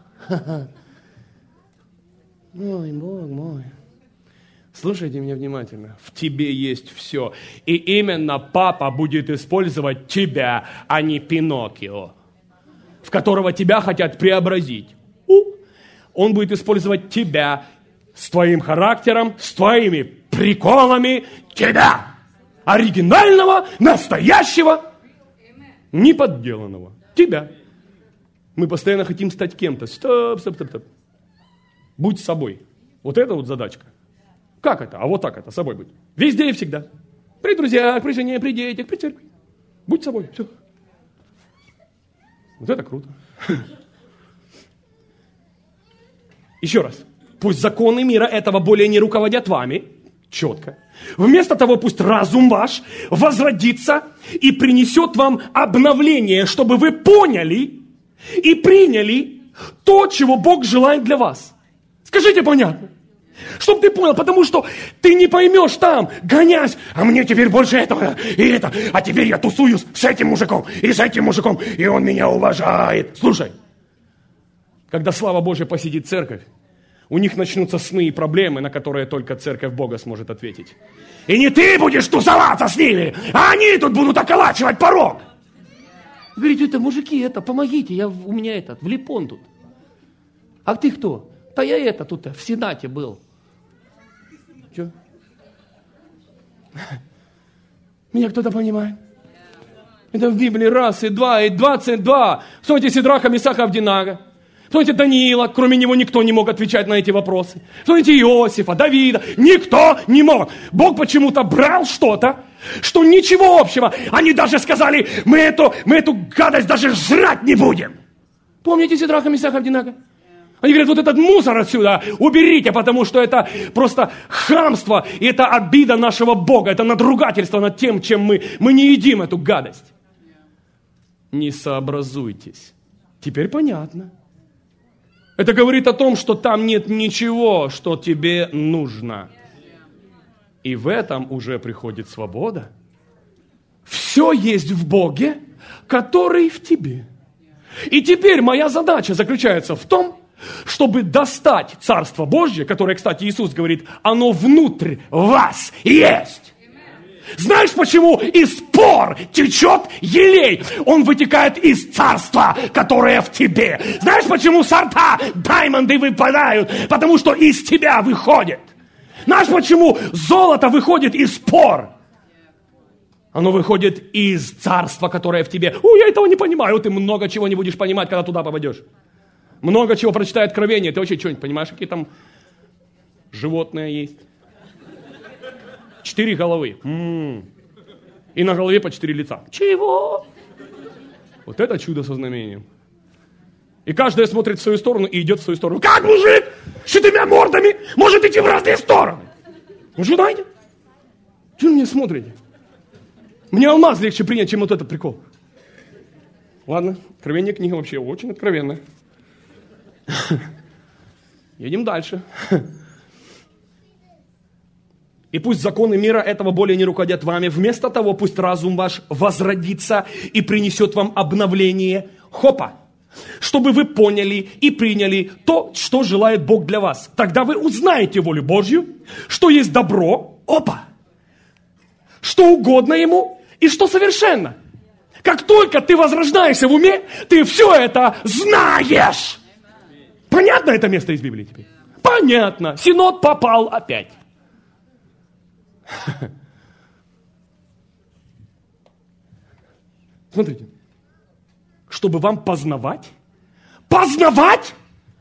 Ой, Бог мой. Слушайте меня внимательно. В тебе есть все. И именно папа будет использовать тебя, а не Пиноккио, в которого тебя хотят преобразить. Он будет использовать тебя с твоим характером, с твоими приколами, тебя, оригинального, настоящего, неподделанного, тебя. Мы постоянно хотим стать кем-то. Стоп, стоп, стоп, стоп. Будь собой. Вот это вот задачка. Как это? А вот так это, собой быть. Везде и всегда. При друзьях, при жене, при детях, при церкви. Будь собой. Все. Вот это круто. Еще раз. Пусть законы мира этого более не руководят вами. Четко. Вместо того, пусть разум ваш возродится и принесет вам обновление, чтобы вы поняли и приняли то, чего Бог желает для вас. Скажите понятно. Чтобы ты понял, потому что ты не поймешь там, гонясь, а мне теперь больше этого и это, а теперь я тусуюсь с этим мужиком и с этим мужиком, и он меня уважает. Слушай, когда слава Божья посетит церковь, у них начнутся сны и проблемы, на которые только церковь Бога сможет ответить. И не ты будешь тусоваться с ними, а они тут будут околачивать порог. Говорите, это мужики, это, помогите, я, у меня этот, влипон тут. А ты кто? Да я это тут в Сенате был. Че? Меня кто-то понимает? Это в Библии раз, и два, и двадцать два. Вспомните Сидраха, Месаха, Авдинага. Вспомните Даниила, кроме него никто не мог отвечать на эти вопросы. Вспомните Иосифа, Давида, никто не мог. Бог почему-то брал что-то, что ничего общего. Они даже сказали, мы эту, мы эту гадость даже жрать не будем. Помните Сидраха, Месаха, Авдинага? Они говорят, вот этот мусор отсюда уберите, потому что это просто хамство, и это обида нашего Бога, это надругательство над тем, чем мы, мы не едим эту гадость. Не сообразуйтесь. Теперь понятно. Это говорит о том, что там нет ничего, что тебе нужно. И в этом уже приходит свобода. Все есть в Боге, который в тебе. И теперь моя задача заключается в том, чтобы достать Царство Божье, которое, кстати, Иисус говорит, оно внутрь вас есть. Знаешь, почему из пор течет елей? Он вытекает из царства, которое в тебе. Знаешь, почему сорта даймонды выпадают? Потому что из тебя выходит. Знаешь, почему золото выходит из пор? Оно выходит из царства, которое в тебе. О, я этого не понимаю. Ты много чего не будешь понимать, когда туда попадешь. Много чего прочитай Откровение. Ты вообще что-нибудь понимаешь, какие там животные есть? Четыре головы. М-м. И на голове по четыре лица. Чего? Вот это чудо со знамением. И каждая смотрит в свою сторону и идет в свою сторону. Как мужик с четырьмя мордами может идти в разные стороны? Вы же знаете? Чего вы меня смотрите? Мне алмаз легче принять, чем вот этот прикол. Ладно, откровение книга вообще очень откровенная. Едем дальше. И пусть законы мира этого более не руководят вами. Вместо того, пусть разум ваш возродится и принесет вам обновление хопа. Чтобы вы поняли и приняли то, что желает Бог для вас. Тогда вы узнаете волю Божью, что есть добро, опа, что угодно Ему и что совершенно. Как только ты возрождаешься в уме, ты все это знаешь. Понятно это место из Библии теперь? Понятно. Синод попал опять. Смотрите. Чтобы вам познавать? Познавать?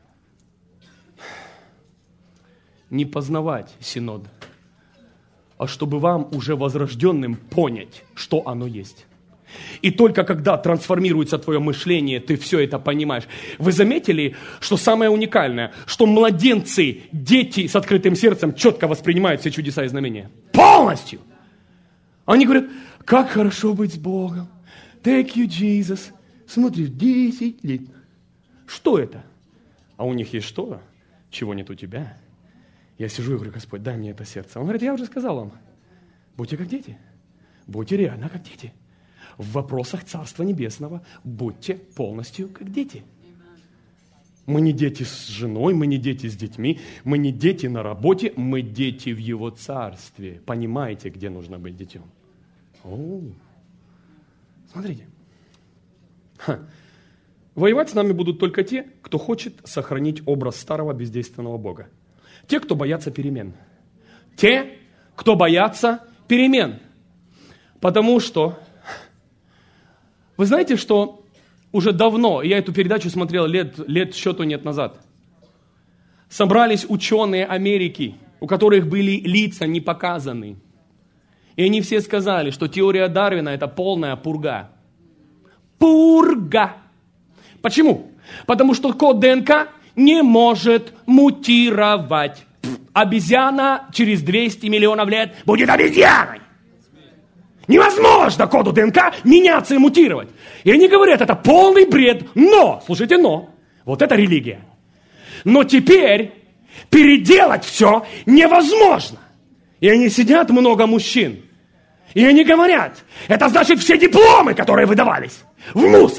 Не познавать Синод, а чтобы вам уже возрожденным понять, что оно есть. И только когда трансформируется твое мышление, ты все это понимаешь. Вы заметили, что самое уникальное, что младенцы, дети с открытым сердцем четко воспринимают все чудеса и знамения? Полностью! Они говорят, как хорошо быть с Богом. Thank you, Jesus. Смотри, десять лет. Что это? А у них есть что? Чего нет у тебя? Я сижу и говорю, Господь, дай мне это сердце. Он говорит, я уже сказал вам, будьте как дети. Будьте реально как дети. В вопросах Царства Небесного будьте полностью как дети. Мы не дети с женой, мы не дети с детьми, мы не дети на работе, мы дети в Его Царстве. Понимаете, где нужно быть детем? О, смотрите. Ха. Воевать с нами будут только те, кто хочет сохранить образ старого бездейственного Бога. Те, кто боятся перемен. Те, кто боятся перемен. Потому что, вы знаете, что уже давно, я эту передачу смотрел лет, лет счету нет назад, собрались ученые Америки, у которых были лица не показаны. И они все сказали, что теория Дарвина – это полная пурга. Пурга! Почему? Потому что код ДНК не может мутировать. Обезьяна через двести миллионов лет будет обезьяной. Невозможно коду ДНК меняться и мутировать. И они говорят, это полный бред. Но, слушайте, но, вот это религия. Но теперь переделать все невозможно. И они сидят, много мужчин. И они говорят, это значит все дипломы, которые выдавались, в мусор.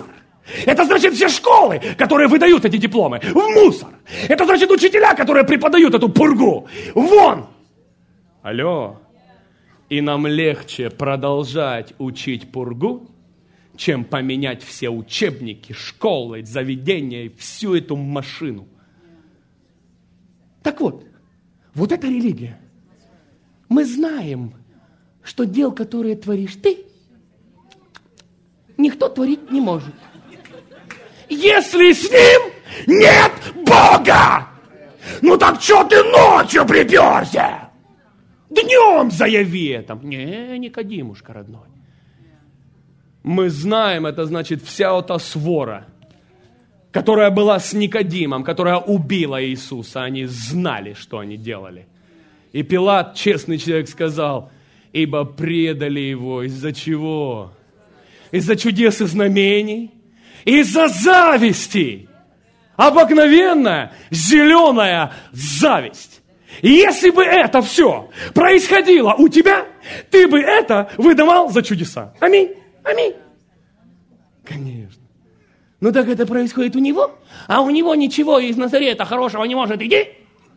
Это значит все школы, которые выдают эти дипломы, в мусор. Это значит учителя, которые преподают эту пургу. Вон! Алло. И нам легче продолжать учить пургу, чем поменять все учебники, школы, заведения и всю эту машину. Так вот, вот эта религия. Мы знаем, что дел, которые творишь ты, никто творить не может. Если с ним нет Бога, ну так что ты ночью приперся? Днем заяви это. Не, Никодимушка родной. Мы знаем, это значит вся эта свора, которая была с Никодимом, которая убила Иисуса, они знали, что они делали. И Пилат, честный человек, сказал, ибо предали его. Из-за чего? Из-за чудес и знамений, из-за зависти. Обыкновенная зеленая зависть. И если бы это все происходило у тебя, ты бы это выдавал за чудеса. Аминь. Аминь. Конечно. Ну так это происходит у него, а у него ничего из Назарета хорошего не может идти.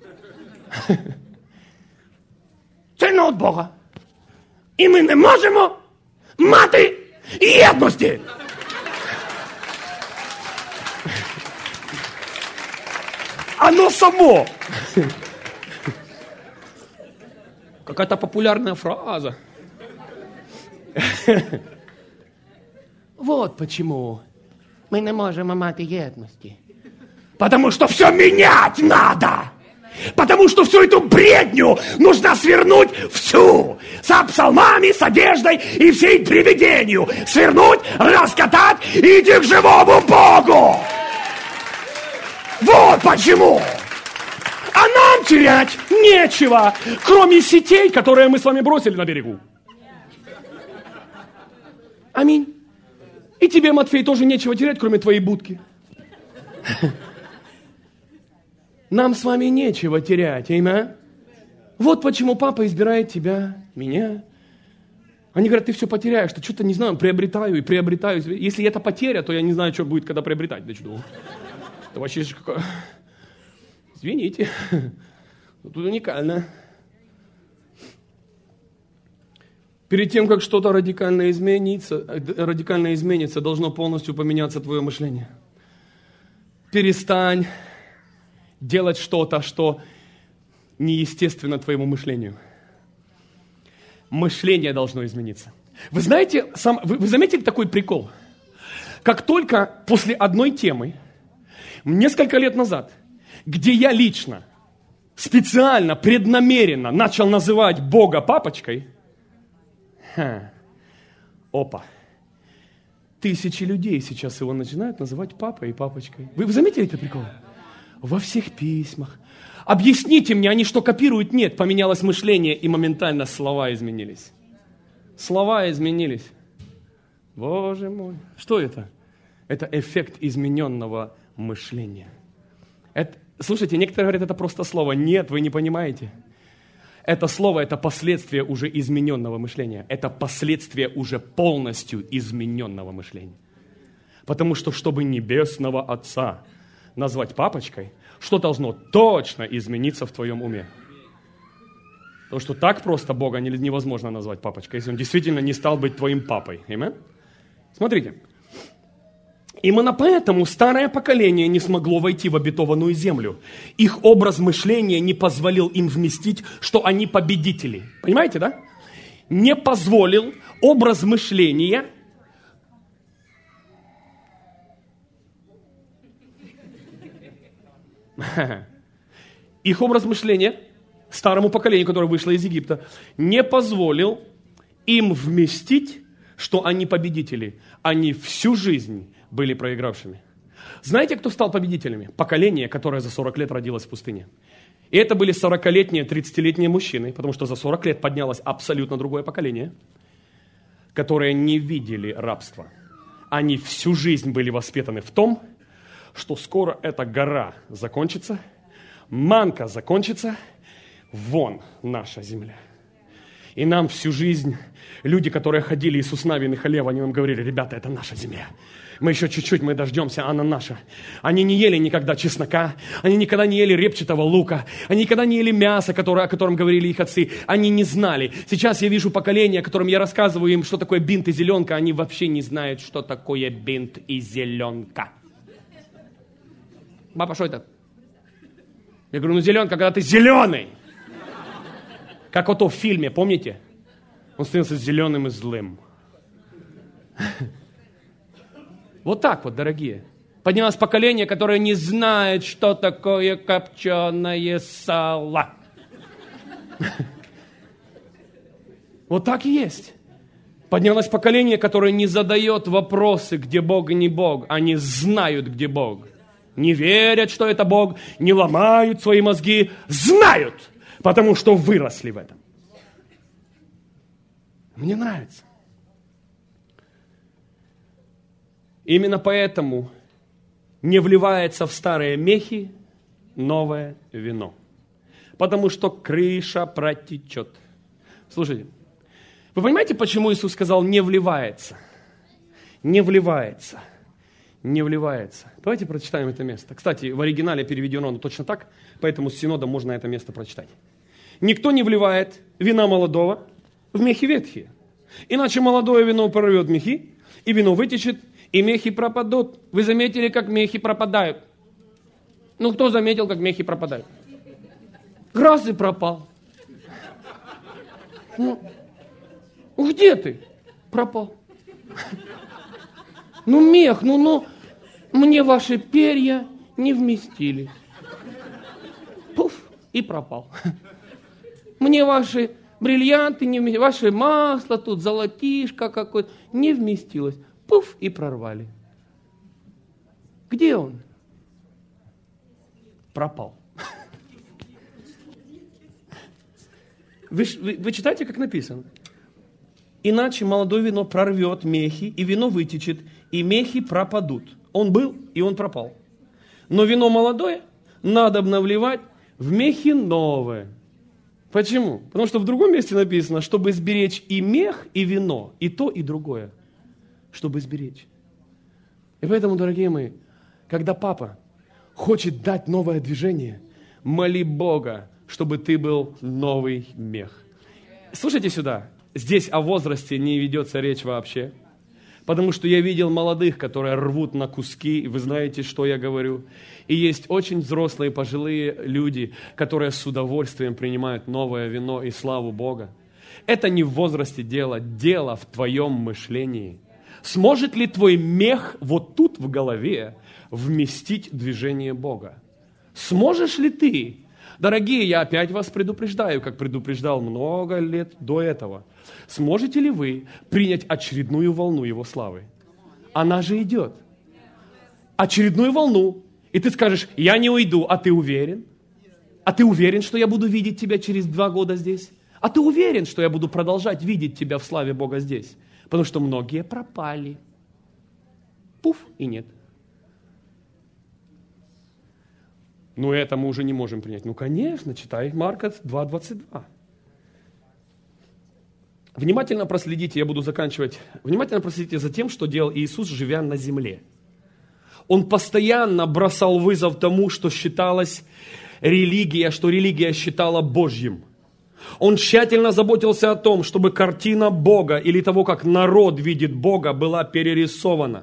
Сильно от Бога. І ми не можемо мати єдності. Оно само. Какая-то популярная фраза. Вот почему мы не можем мати єдності. Потому что все менять надо. Потому что всю эту бредню нужно свернуть всю. С псалмами, с одеждой и всей привидению. Свернуть, раскатать и идти к живому Богу. Вот почему. А нам терять нечего, кроме сетей, которые мы с вами бросили на берегу. Аминь. И тебе, Матфей, тоже нечего терять, кроме твоей будки. Нам с вами нечего терять, аминь. Вот почему папа избирает тебя, меня. Они говорят, ты все потеряешь, ты что-то, не знаю, приобретаю и приобретаю. Если это потеря, то я не знаю, что будет, когда приобретать начну. Это вообще какое... Извините, тут уникально. Перед тем, как что-то радикально изменится, радикально изменится, должно полностью поменяться твое мышление. Перестань делать что-то, что неестественно твоему мышлению. Мышление должно измениться. Вы знаете, сам, вы, вы заметили такой прикол? Как только после одной темы, несколько лет назад, где я лично, специально, преднамеренно начал называть Бога папочкой, ха, опа, тысячи людей сейчас его начинают называть папой и папочкой. Вы, вы заметили этот прикол? Во всех письмах. Объясните мне, они что, копируют? Нет, поменялось мышление, и моментально слова изменились. Слова изменились. Боже мой. Что это? Это эффект измененного мышления. Это, слушайте, некоторые говорят, это просто слово. Нет, вы не понимаете. Это слово, это последствие уже измененного мышления. Это последствие уже полностью измененного мышления. Потому что, чтобы небесного Отца назвать папочкой, что должно точно измениться в твоем уме? Потому что так просто Бога невозможно назвать папочкой, если Он действительно не стал быть твоим папой. Аминь? Смотрите. Именно поэтому старое поколение не смогло войти в обетованную землю. Их образ мышления не позволил им вместить, что они победители. Понимаете, да? Не позволил образ мышления их образ мышления старому поколению, которое вышло из Египта, не позволил им вместить, что они победители. Они всю жизнь были проигравшими. Знаете, кто стал победителями? Поколение, которое за сорок лет родилось в пустыне. И это были сорокалетние, тридцатилетние мужчины, потому что за сорок лет поднялось абсолютно другое поколение, которые не видели рабства. Они всю жизнь были воспитаны в том, что скоро эта гора закончится, манка закончится, вон наша земля. И нам всю жизнь люди, которые ходили Иисус Навин и Халев, они нам говорили: ребята, это наша земля. Мы еще чуть-чуть, мы дождемся, она наша. Они не ели никогда чеснока, они никогда не ели репчатого лука, они никогда не ели мясо, которое, о котором говорили их отцы. Они не знали. Сейчас я вижу поколение, которым я рассказываю им, что такое бинт и зеленка, они вообще не знают, что такое бинт и зеленка. Папа, что это? Я говорю, ну зеленка, когда ты зеленый. Как вот в фильме, помните? Он становился зеленым и злым. Вот так вот, дорогие. Поднялось поколение, которое не знает, что такое копченое сало. Вот так и есть. Поднялось поколение, которое не задает вопросы, где Бог и не Бог. Они знают, где Бог. Не верят, что это Бог, не ломают свои мозги. Знают, потому что выросли в этом. Мне нравится. Именно поэтому не вливается в старые мехи новое вино. Потому что крыша протечет. Слушайте, вы понимаете, почему Иисус сказал «не вливается»? Не вливается. Не вливается. Давайте прочитаем это место. Кстати, в оригинале переведено оно точно так, поэтому с синодом можно это место прочитать. «Никто не вливает вина молодого в мехи ветхие, иначе молодое вино прорвет мехи, и вино вытечет, и мехи пропадут». Вы заметили, как мехи пропадают? Ну, кто заметил, как мехи пропадают? Раз и пропал. Ну, где ты? Пропал. Ну, мех, ну, ну, мне ваши перья не вместились. Пуф, и пропал. Мне ваши бриллианты не вместились, ваше масло тут, золотишко какое-то, не вместилось. Пуф, и прорвали. Где он? Пропал. Вы, вы, вы читаете, как написано? Иначе молодое вино прорвет мехи, и вино вытечет, и мехи пропадут. Он был, и он пропал. Но вино молодое надо вливать в мехи новые. Почему? Потому что в другом месте написано, чтобы сберечь и мех, и вино, и то, и другое. Чтобы сберечь. И поэтому, дорогие мои, когда папа хочет дать новое движение, моли Бога, чтобы ты был новый мех. Слушайте сюда. Здесь о возрасте не ведется речь вообще. Потому что я видел молодых, которые рвут на куски, и вы знаете, что я говорю. И есть очень взрослые, пожилые люди, которые с удовольствием принимают новое вино и славу Бога. Это не в возрасте дело, дело в твоем мышлении. Сможет ли твой мех вот тут в голове вместить движение Бога? Сможешь ли ты? Дорогие, я опять вас предупреждаю, как предупреждал много лет до этого. Сможете ли вы принять очередную волну Его славы? Она же идет. Очередную волну. И ты скажешь, я не уйду, а ты уверен? А ты уверен, что я буду видеть тебя через два года здесь? А ты уверен, что я буду продолжать видеть тебя в славе Бога здесь? Потому что многие пропали. Пуф, и нет. Ну, это мы уже не можем принять. Ну, конечно, читай Марка два двадцать два. Внимательно проследите, я буду заканчивать. Внимательно проследите за тем, что делал Иисус, живя на земле. Он постоянно бросал вызов тому, что считалось религия, что религия считала Божьим. Он тщательно заботился о том, чтобы картина Бога или того, как народ видит Бога, была перерисована.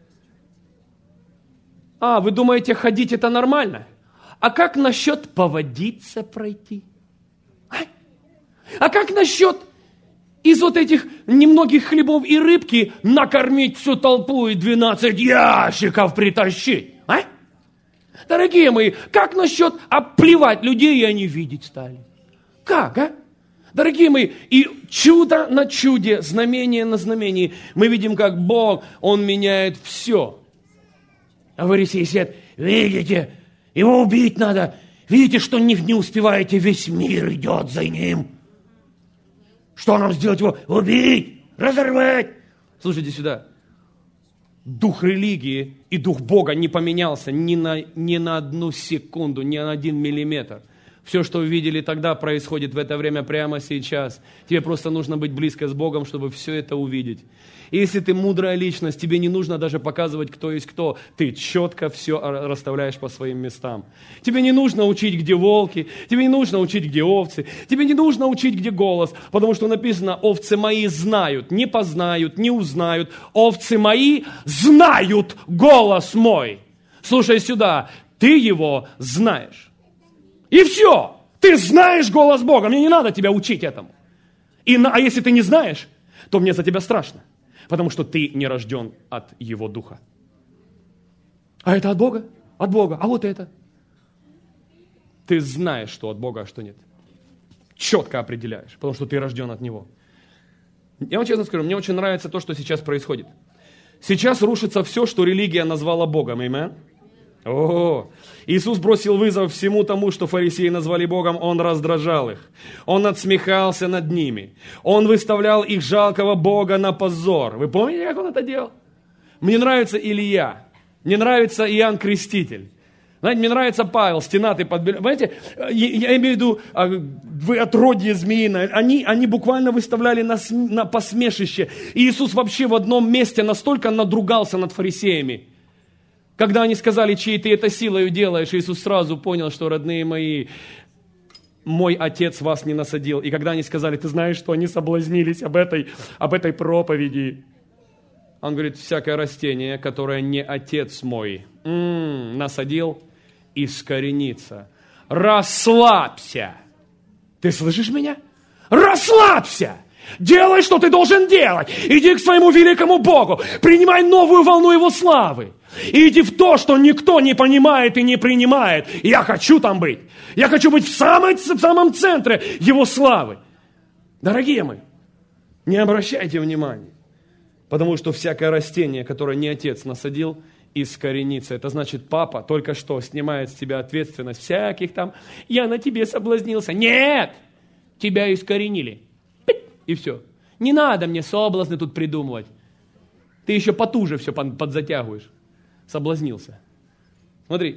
А, вы думаете, ходить это нормально? А как насчет поводиться пройти? А, а как насчет из вот этих немногих хлебов и рыбки накормить всю толпу и двенадцать ящиков притащить? А? Дорогие мои, как насчет оплевать людей, и они видеть стали? Как, а? Дорогие мои, и чудо на чуде, знамение на знамении. Мы видим, как Бог, Он меняет все. А фарисеи сидят, видите, Его убить надо. Видите, что не, не успеваете, весь мир идет за Ним. Что нам сделать его? Убить, разорвать. Слушайте сюда. Дух религии и дух Бога не поменялся ни на, ни на одну секунду, ни на один миллиметр. Все, что вы видели тогда, происходит в это время прямо сейчас. Тебе просто нужно быть близко с Богом, чтобы все это увидеть. И если ты мудрая личность, тебе не нужно даже показывать, кто есть кто. Ты четко все расставляешь по своим местам. Тебе не нужно учить, где волки. Тебе не нужно учить, где овцы. Тебе не нужно учить, где голос. Потому что написано, овцы мои знают, не познают, не узнают. Овцы мои знают голос мой. Слушай сюда, ты его знаешь. И все. Ты знаешь голос Бога. Мне не надо тебя учить этому. И, а если ты не знаешь, то мне за тебя страшно. Потому что ты не рожден от Его Духа. А это от Бога? От Бога. А вот это? Ты знаешь, что от Бога, а что нет. Четко определяешь, потому что ты рожден от Него. Я вам честно скажу, мне очень нравится то, что сейчас происходит. Сейчас рушится все, что религия назвала Богом. Аминь. О, Иисус бросил вызов всему тому, что фарисеи назвали Богом, Он раздражал их, Он отсмехался над ними, Он выставлял их жалкого Бога на позор. Вы помните, как Он это делал? Мне нравится Илья, мне нравится Иоанн Креститель, знаете, мне нравится Павел, стенатый подбер... Понимаете, я имею в виду, вы отродье змеиное, они, они буквально выставляли на, на посмешище. И Иисус вообще в одном месте настолько надругался над фарисеями. Когда они сказали, чьей ты это силою делаешь, Иисус сразу понял, что, родные мои, мой Отец вас не насадил. И когда они сказали, ты знаешь, что они соблазнились об этой, об этой проповеди. Он говорит, всякое растение, которое не Отец мой м-м, насадил, искоренится. Расслабься. Ты слышишь меня? Расслабься. Делай, что ты должен делать. Иди к своему великому Богу. Принимай новую волну Его славы. И иди в то, что никто не понимает и не принимает. И я хочу там быть. Я хочу быть в, самой, в самом центре Его славы. Дорогие мои, не обращайте внимания. Потому что всякое растение, которое не Отец насадил, искоренится. Это значит, папа только что снимает с тебя ответственность всяких там, я на тебе соблазнился. Нет! Тебя искоренили. И все. Не надо мне соблазны тут придумывать. Ты еще потуже все подзатягиваешь. Соблазнился. Смотри.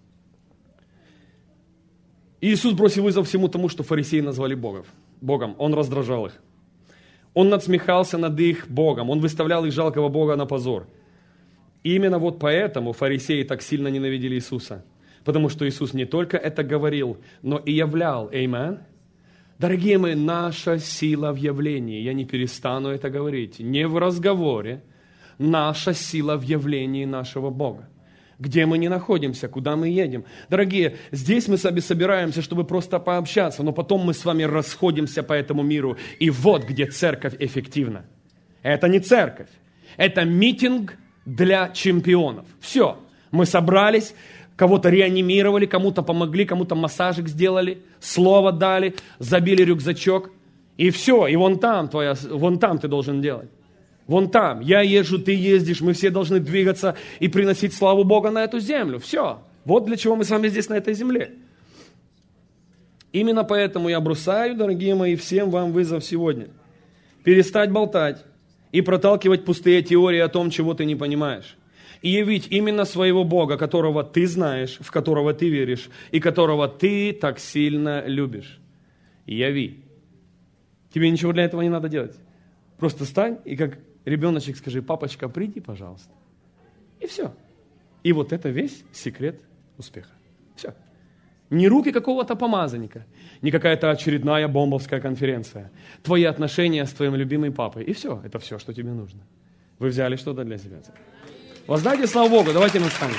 Иисус бросил вызов всему тому, что фарисеи назвали Богом. Богом. Он раздражал их. Он надсмехался над их Богом. Он выставлял их жалкого Бога на позор. И именно вот поэтому фарисеи так сильно ненавидели Иисуса. Потому что Иисус не только это говорил, но и являл. Аминь. Дорогие мои, наша сила в явлении, я не перестану это говорить, не в разговоре, наша сила в явлении нашего Бога. Где мы не находимся, куда мы едем. Дорогие, здесь мы с вами собираемся, чтобы просто пообщаться, но потом мы с вами расходимся по этому миру. И вот где церковь эффективна. Это не церковь, это митинг для чемпионов. Все, мы собрались, кого-то реанимировали, кому-то помогли, кому-то массажик сделали, слово дали, забили рюкзачок. И все, и вон там, твоя, вон там ты должен делать. Вон там. Я езжу, ты ездишь, мы все должны двигаться и приносить славу Бога на эту землю. Все. Вот для чего мы с вами здесь, на этой земле. Именно поэтому я бросаю, дорогие мои, всем вам вызов сегодня. Перестать болтать и проталкивать пустые теории о том, чего ты не понимаешь. И явить именно своего Бога, которого ты знаешь, в которого ты веришь, и которого ты так сильно любишь. Яви. Тебе ничего для этого не надо делать. Просто стань и как ребеночек скажи, папочка, приди, пожалуйста. И все. И вот это весь секрет успеха. Все. Не руки какого-то помазанника, не какая-то очередная бомбовская конференция. Твои отношения с твоим любимым папой. И все. Это все, что тебе нужно. Вы взяли что-то для себя. Воздайте славу Богу, давайте мы встанем.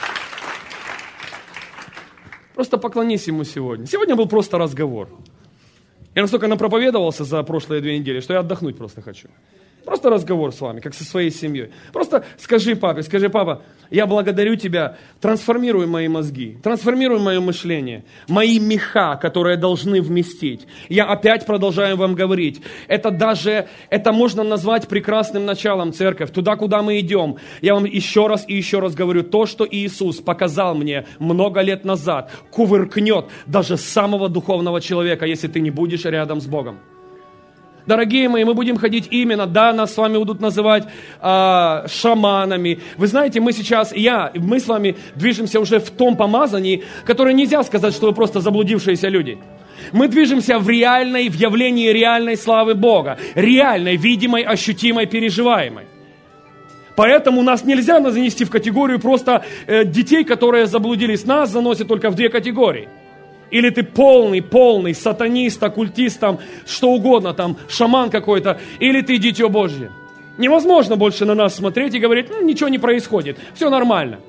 Просто поклонись Ему сегодня. Сегодня был просто разговор. Я настолько напроповедовался за прошлые две недели, что я отдохнуть просто хочу. Просто разговор с вами, как со своей семьей. Просто скажи папе, скажи, папа, я благодарю тебя, трансформируй мои мозги, трансформируй мое мышление, мои меха, которые должны вместить. Я опять продолжаю вам говорить, это даже, это можно назвать прекрасным началом, церковь, туда, куда мы идем. Я вам еще раз и еще раз говорю, то, что Иисус показал мне много лет назад, кувыркнет даже самого духовного человека, если ты не будешь рядом с Богом. Дорогие мои, мы будем ходить именно, да, нас с вами будут называть э, шаманами. Вы знаете, мы сейчас, я, мы с вами движемся уже в том помазании, которое нельзя сказать, что вы просто заблудившиеся люди. Мы движемся в реальной, в явлении реальной славы Бога. Реальной, видимой, ощутимой, переживаемой. Поэтому нас нельзя занести в категорию просто э, детей, которые заблудились. Нас заносят только в две категории. Или ты полный, полный сатанист, оккультист, там, что угодно, там, шаман какой-то, или ты дитё Божье. Невозможно больше на нас смотреть и говорить, ну, ничего не происходит, все нормально.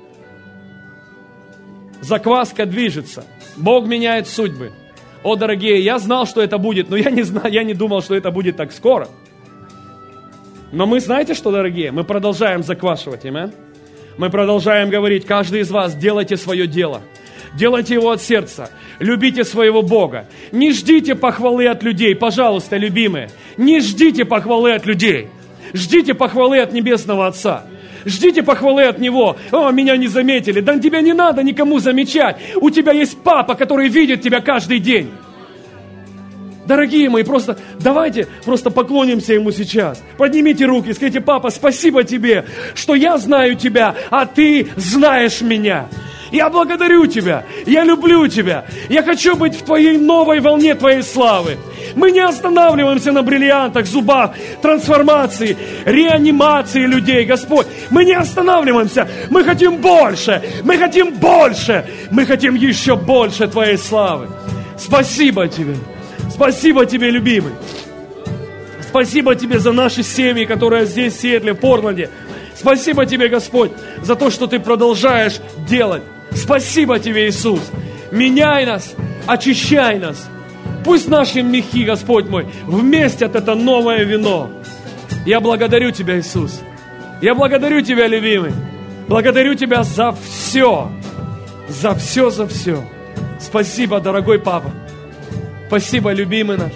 Закваска движется, Бог меняет судьбы. О, дорогие, я знал, что это будет, но я не знал, я не думал, что это будет так скоро. Но мы, знаете что, дорогие, мы продолжаем заквашивать, аминь. Мы продолжаем говорить, каждый из вас, делайте свое дело. Делайте его от сердца. Любите своего Бога. Не ждите похвалы от людей, пожалуйста, любимые. Не ждите похвалы от людей. Ждите похвалы от Небесного Отца. Ждите похвалы от Него. О, меня не заметили. Да тебя не надо никому замечать. У тебя есть папа, который видит тебя каждый день. Дорогие мои, просто давайте просто поклонимся Ему сейчас. Поднимите руки и скажите, папа, спасибо тебе, что я знаю тебя, а ты знаешь меня. Я благодарю Тебя, я люблю Тебя, я хочу быть в Твоей новой волне Твоей славы. Мы не останавливаемся на бриллиантах, зубах, трансформации, реанимации людей, Господь. Мы не останавливаемся, мы хотим больше, мы хотим больше, мы хотим еще больше Твоей славы. Спасибо Тебе, спасибо Тебе, любимый. Спасибо Тебе за наши семьи, которые здесь, в Сиэтле, в Портленде. Спасибо Тебе, Господь, за то, что Ты продолжаешь делать. Спасибо Тебе, Иисус. Меняй нас, очищай нас. Пусть наши мехи, Господь мой, вместят это новое вино. Я благодарю Тебя, Иисус. Я благодарю Тебя, любимый. Благодарю Тебя за все. За все, за все. Спасибо, дорогой Папа. Спасибо, любимый наш.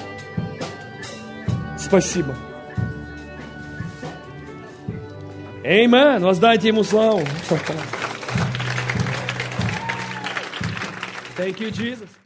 Спасибо. Аминь. Воздайте Ему славу. Thank you, Jesus.